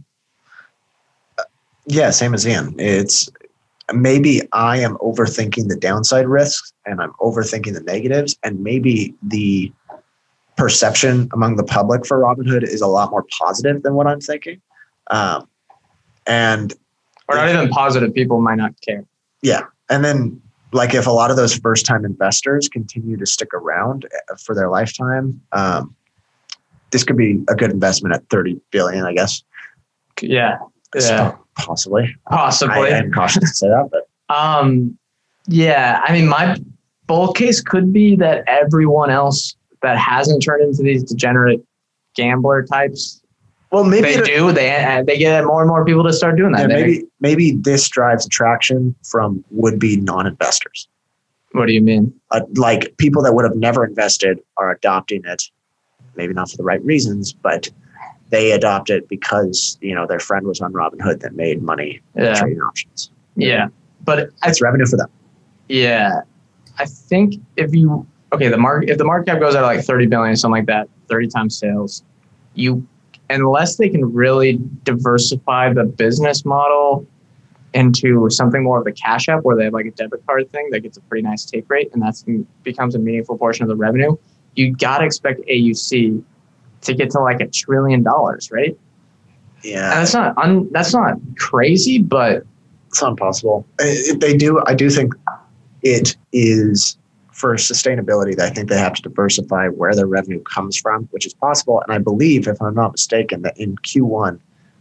Yeah, same as Ian. It's maybe I am overthinking the downside risks and I'm overthinking the negatives, and maybe the perception among the public for Robinhood is a lot more positive than what I'm thinking. Um, and Or not even positive. People might not care. yeah, and then like if a lot of those first-time investors continue to stick around for their lifetime, um, this could be a good investment at thirty billion dollars, I guess. Yeah. Yeah. So, possibly. Possibly. I am cautious to say that, but Um, yeah, I mean, my bull case could be that everyone else that hasn't turned into these degenerate gambler types, well, maybe they it, do. They they get more and more people to start doing that. yeah, They maybe make- maybe this drives attraction from would-be non-investors. what do you mean? Uh, like people that would have never invested are adopting it, maybe not for the right reasons, but they adopt it because you know their friend was on Robinhood that made money Yeah. trading options. Yeah, but It's revenue for them. yeah, I think if you okay, the market if the market cap goes at like thirty billion, something like that, thirty times sales, you unless they can really diversify the business model into something more of a cash app where they have like a debit card thing that gets a pretty nice take rate and that becomes a meaningful portion of the revenue, you got to expect A U C to get to like a trillion dollars, right? Yeah. And that's not un, that's not crazy, but it's not impossible. It, they do. I do think it is for sustainability that I think they have to diversify where their revenue comes from, which is possible. And I believe, if I'm not mistaken, that in Q one,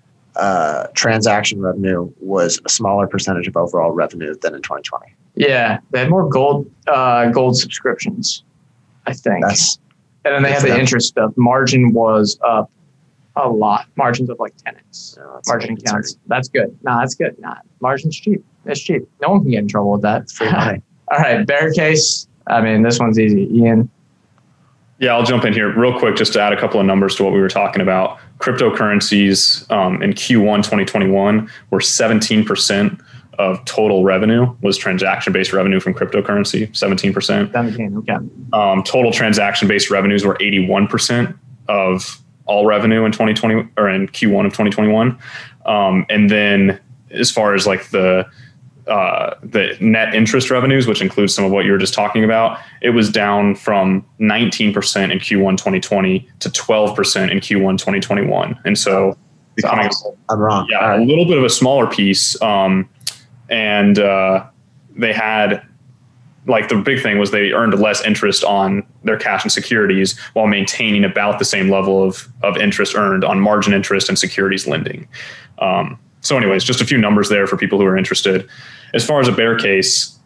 uh, transaction revenue was a smaller percentage of overall revenue than in twenty twenty. Yeah, they had more gold uh, gold subscriptions, I think. That's and then they had the them. interest stuff. Margin was up a lot. Margins of like ten x. No, that's Margin concerning. accounts. That's good. Nah, that's good. Nah, margin's cheap. It's cheap. No one can get in trouble with that. free money. All right, bear case. I mean, this one's easy. Ian. Yeah, I'll jump in here real quick just to add a couple of numbers to what we were talking about. Cryptocurrencies um, in Q one twenty twenty-one were seventeen percent of total revenue was transaction-based revenue from cryptocurrency, seventeen percent. seventeen, okay. Um, total transaction-based revenues were eighty-one percent of all revenue in twenty twenty or in Q one of twenty twenty-one. Um, and then as far as like the uh, the net interest revenues, which includes some of what you were just talking about, it was down from nineteen percent in Q one twenty twenty to twelve percent in Q one twenty twenty-one. And so becoming I'm wrong. yeah, All right. a little bit of a smaller piece. Um, and uh, they had, like the big thing was they earned less interest on their cash and securities while maintaining about the same level of, of interest earned on margin interest and securities lending. Um, so anyways, just a few numbers there for people who are interested. As far as a bear case,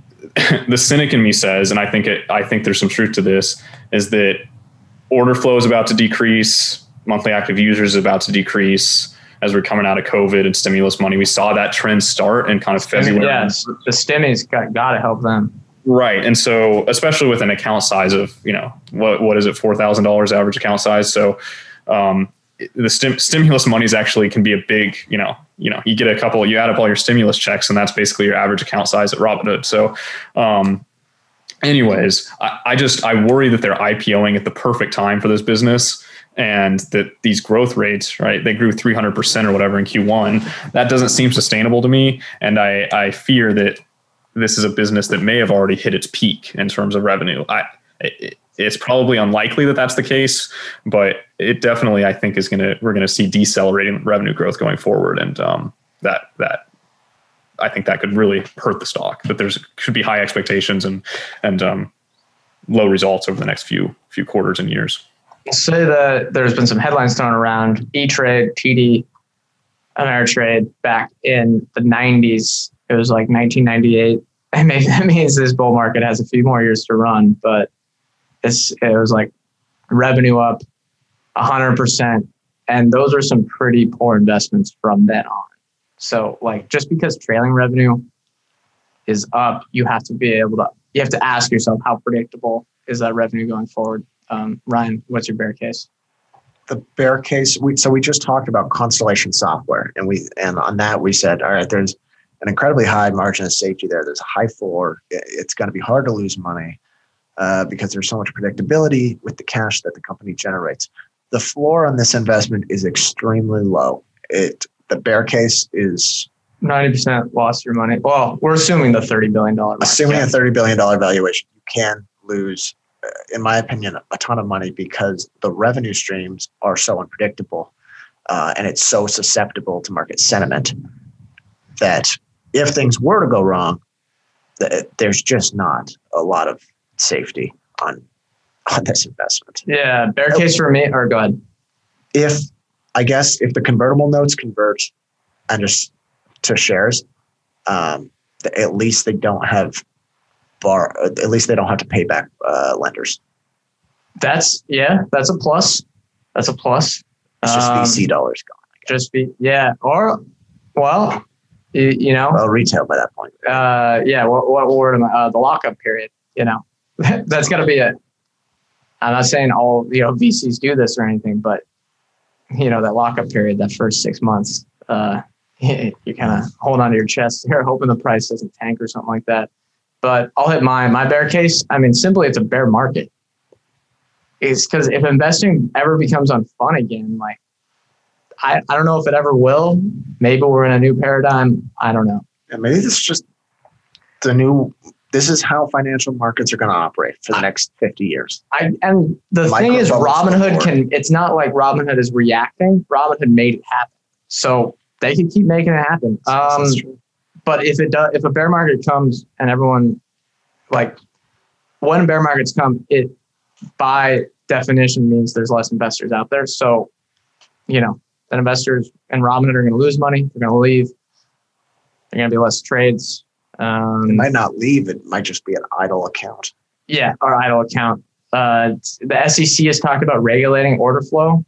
the cynic in me says, and I think it, I think there's some truth to this, is that order flow is about to decrease, monthly active users is about to decrease as we're coming out of COVID and stimulus money. We saw that trend start in kind of February. Yes, the stimmies got, got to help them. Right. And so, especially with an account size of, you know, what what is it, four thousand dollars average account size. So um, the stim- stimulus monies actually can be a big, you know, you know, you get a couple, you add up all your stimulus checks and that's basically your average account size at Robinhood. So um, anyways, I, I just, I worry that they're IPOing at the perfect time for this business. And that these growth rates, right, they grew three hundred percent or whatever in Q one. That doesn't seem sustainable to me. And I, I fear that this is a business that may have already hit its peak in terms of revenue. I, it, it's probably unlikely that that's the case, but it definitely, I think, is going to, we're going to see decelerating revenue growth going forward. And um, that, that, I think that could really hurt the stock, that there's should be high expectations and, and um, low results over the next few, few quarters and years. Say that there's been some headlines thrown around E-Trade, T D, Ameritrade back in the nineties. It was like nineteen ninety-eight. And maybe that means this bull market has a few more years to run, but it's, it was like revenue up one hundred percent. And those are some pretty poor investments from then on. So like just because trailing revenue is up, you have to be able to, you have to ask yourself, how predictable is that revenue going forward? Um, Ryan, what's your bear case? The bear case, we, so we just talked about Constellation Software, and we and on that we said, all right, there's an incredibly high margin of safety there. There's a high floor. It's going to be hard to lose money uh, because there's so much predictability with the cash that the company generates. The floor on this investment is extremely low. It the bear case is ninety percent lost your money. Well, we're assuming the thirty billion dollars. Assuming a thirty billion dollars valuation, you can lose, in my opinion, a ton of money because the revenue streams are so unpredictable uh, and it's so susceptible to market sentiment that if things were to go wrong, th- there's just not a lot of safety on, on this investment. Yeah, bear case for me, or go ahead. If, I guess, if the convertible notes convert and just to shares, um, th- at least they don't have bar, at least they don't have to pay back uh, lenders. That's, yeah, that's a plus. That's a plus. It's just Um, V C dollars gone. Just be, yeah. Or, well, you, you know, Well, retail by that point. uh, yeah, what, what word am I, uh, the lockup period, you know, that's got to be it. I'm not saying all, you know, V Cs do this or anything, but, you know, that lockup period, that first six months, uh, you kind of hold on to your chest here, hoping the price doesn't tank or something like that. But I'll hit mine. My bear case, I mean, simply it's a bear market. It's because if investing ever becomes unfun again, like, I, I don't know if it ever will. Maybe we're in a new paradigm. I don't know. And maybe this is just the new, this is how financial markets are going to operate for the next fifty years. I And the Micro thing is, bubbles Robinhood before. can, it's not like Robinhood is reacting. Robinhood made it happen. So they can keep making it happen. Um, That's true. but if it does, if a bear market comes and everyone, like, when bear markets come, it by definition means there's less investors out there. So, you know, the investors in Robinhood are going to lose money. They're going to leave. There are going to be less trades. Um, It might not leave. It might just be an idle account. yeah, our idle account. Uh, the S E C has talked about regulating order flow.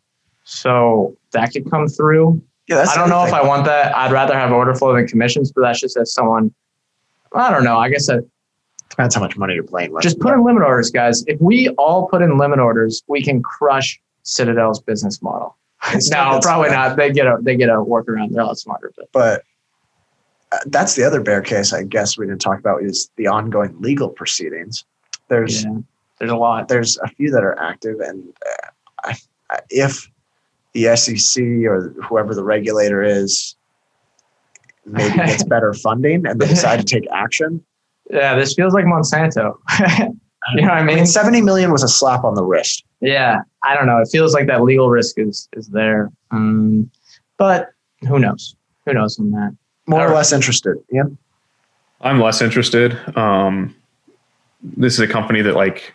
So that could come through. Yeah, that's I don't know if I want that. I'd rather have order flow than commissions, but that's just as someone, I don't know. I guess that Depends how much money you're playing with. just put in limit orders, guys. If we all put in limit orders, we can crush Citadel's business model. No, probably not. They get a they get a workaround. They're a lot smarter. But But uh, that's the other bear case, I guess we didn't talk about, is the ongoing legal proceedings. There's yeah, there's a lot. there's a few that are active, and uh, I, I, if the S E C or whoever the regulator is maybe gets better funding and they decide to take action. Yeah, this feels like Monsanto. You know what I I mean? mean, seventy million was a slap on the wrist. Yeah, I don't know. It feels like that legal risk is is there. Um, but who knows? Who knows on that? More All or right. less interested. Ian? I'm less interested. Um, this is a company that, like,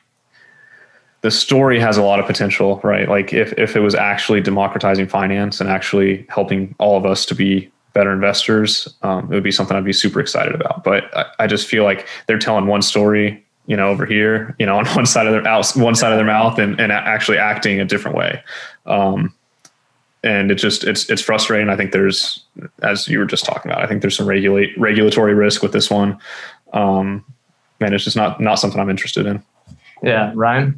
the story has a lot of potential, right? Like, if, if it was actually democratizing finance and actually helping all of us to be better investors, um, it would be something I'd be super excited about. But I, I just feel like they're telling one story, you know, over here, you know, on one side of their out, one side of their mouth, and, and actually acting a different way. Um, and it just, it's, it's frustrating. I think there's, as you were just talking about, I think there's some regulate regulatory risk with this one. Um, and it's just not, not something I'm interested in. Yeah, Ryan.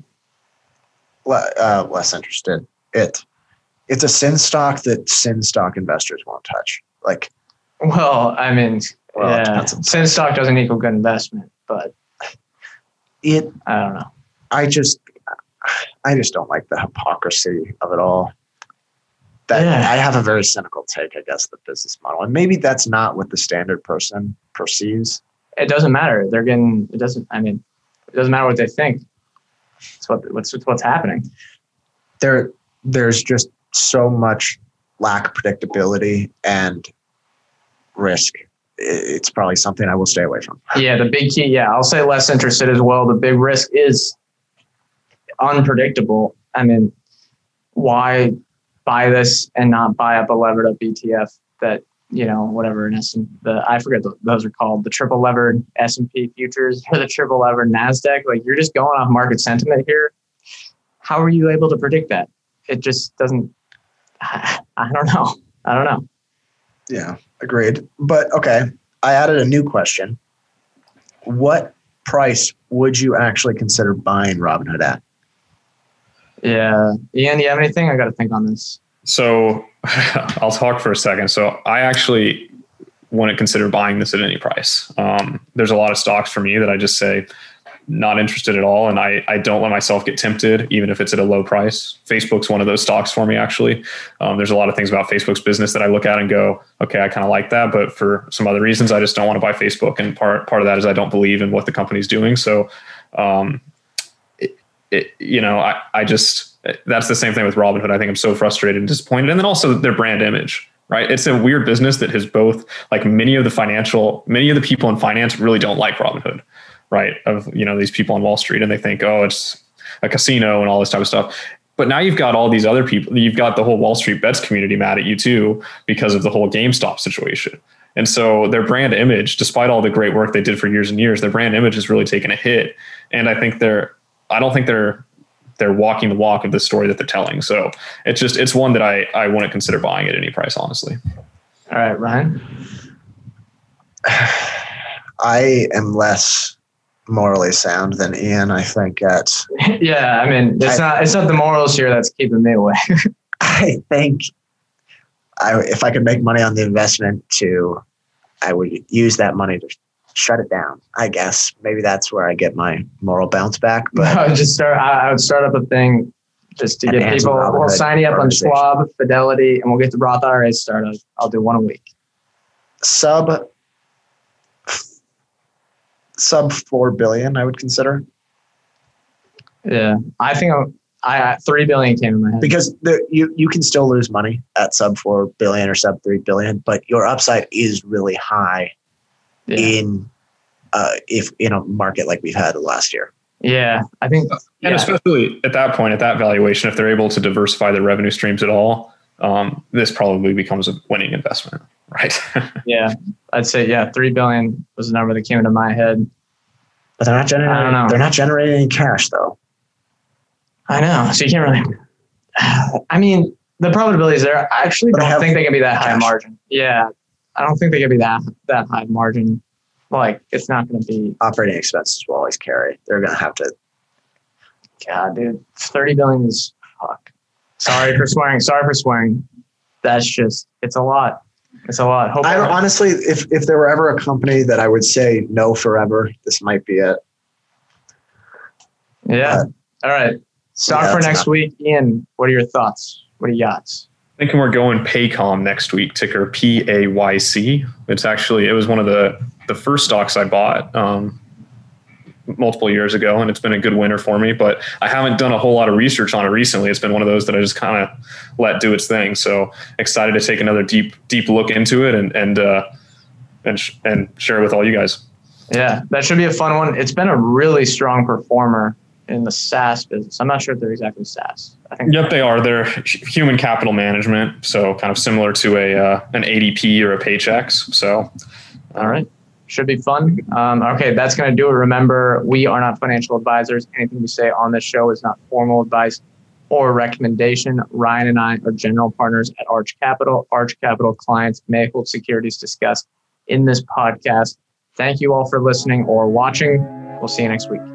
Le- uh, less interested. It it's a sin stock that sin stock investors won't touch. Like, Well, I mean, Well, it yeah, depends on- sin stock doesn't equal good investment, but it. I don't know. I just, I just don't like the hypocrisy of it all. That Yeah. I have a very cynical take, I guess, the business model, and maybe that's not what the standard person perceives. It doesn't matter. They're getting. It doesn't. I mean, it doesn't matter what they think. It's what what's what's happening. There, there's just so much lack of predictability and risk. I- It's probably something I will stay away from. Yeah, the big key. Yeah, I'll say less interested as well. The big risk is unpredictable. I mean, why buy this and not buy up a levered up E T F that, you know, whatever in S and the I forget what those are called, the triple levered S and P futures or the triple levered NASDAQ. Like, you're just going off market sentiment here. How are you able to predict that? It just doesn't. I don't know. I don't know. Yeah, agreed. But okay, I added a new question. What price would you actually consider buying Robinhood at? Yeah, Ian, do you have anything? I got to think on this. So I'll talk for a second. So I actually wouldn't consider buying this at any price. Um, there's a lot of stocks for me that I just say not interested at all. And I, I don't let myself get tempted, even if it's at a low price. Facebook's one of those stocks for me, actually. Um, there's a lot of things about Facebook's business that I look at and go, okay, I kind of like that. But for some other reasons, I just don't want to buy Facebook. And part, part of that is I don't believe in what the company's doing. So, um, it, it, you know, I, I just, that's the same thing with Robinhood. I think I'm so frustrated and disappointed. And then also their brand image, right? It's a weird business that has both, like, many of the financial, many of the people in finance really don't like Robinhood, right? Of, you know, these people on Wall Street, and they think, oh, it's a casino and all this type of stuff. But now you've got all these other people, you've got the whole Wall Street bets community mad at you too, because of the whole GameStop situation. And so their brand image, despite all the great work they did for years and years, their brand image has really taken a hit. And I think they're, I don't think they're, they're walking the walk of the story that they're telling. So it's just, it's one that I, I wouldn't consider buying at any price, honestly. All right, Ryan. I am less morally sound than Ian, I think. At Yeah, I mean, it's I- not it's not the morals here that's keeping me away. I think I, if I could make money on the investment to, I would use that money to shut it down. I guess maybe that's where I get my moral bounce back. But I would just start. I would start up a thing just to An get Anson people. Robinhood We'll sign you up on organization. Schwab, Fidelity, and we'll get the Roth I R A started. I'll do one a week. sub sub four billion, I would consider, Yeah, I think I'm, I three billion came in my head. because the, you you can still lose money at sub four billion or sub three billion, but your upside is really high Yeah, in uh, if in a market like we've had last year. yeah I think. And Yeah, especially at that point, at that valuation, if they're able to diversify their revenue streams at all, um, this probably becomes a winning investment, right? yeah, I'd say yeah, three billion was the number that came into my head. But they're not I don't generating. know. They're not generating any cash though. I know, so you can't really. I mean, the probability is there. I actually But they don't have think they can be that high cash. margin. Yeah, I don't think they can be that that high margin. Like, it's not going to be. Operating expenses will always carry. They're going to have to. God, dude, thirty billion is fuck. Sorry for swearing. Sorry for swearing. That's just, it's a lot. It's a lot. Hope I don't, honestly, if if there were ever a company that I would say no forever, this might be it. Yeah. All right. Stock Yeah, for that's next enough. week. Ian, what are your thoughts? What do you got? Thinking we're going Paycom next week, ticker P A Y C. It's actually, it was one of the, the first stocks I bought um, multiple years ago, and it's been a good winner for me, but I haven't done a whole lot of research on it recently. It's been one of those that I just kind of let do its thing. So excited to take another deep, deep look into it and, and, uh, and, sh- and share it with all you guys. Yeah, that should be a fun one. It's been a really strong performer in the SaaS business. I'm not sure if they're exactly SaaS. I think. Yep, they are. They're human capital management. So kind of similar to a, uh, an A D P or a Paychex. So, All right. Should be fun. Um, okay, that's going to do it. Remember, we are not financial advisors. Anything we say on this show is not formal advice or recommendation. Ryan and I are general partners at Arch Capital. Arch Capital clients may hold securities discussed in this podcast. Thank you all for listening or watching. We'll see you next week.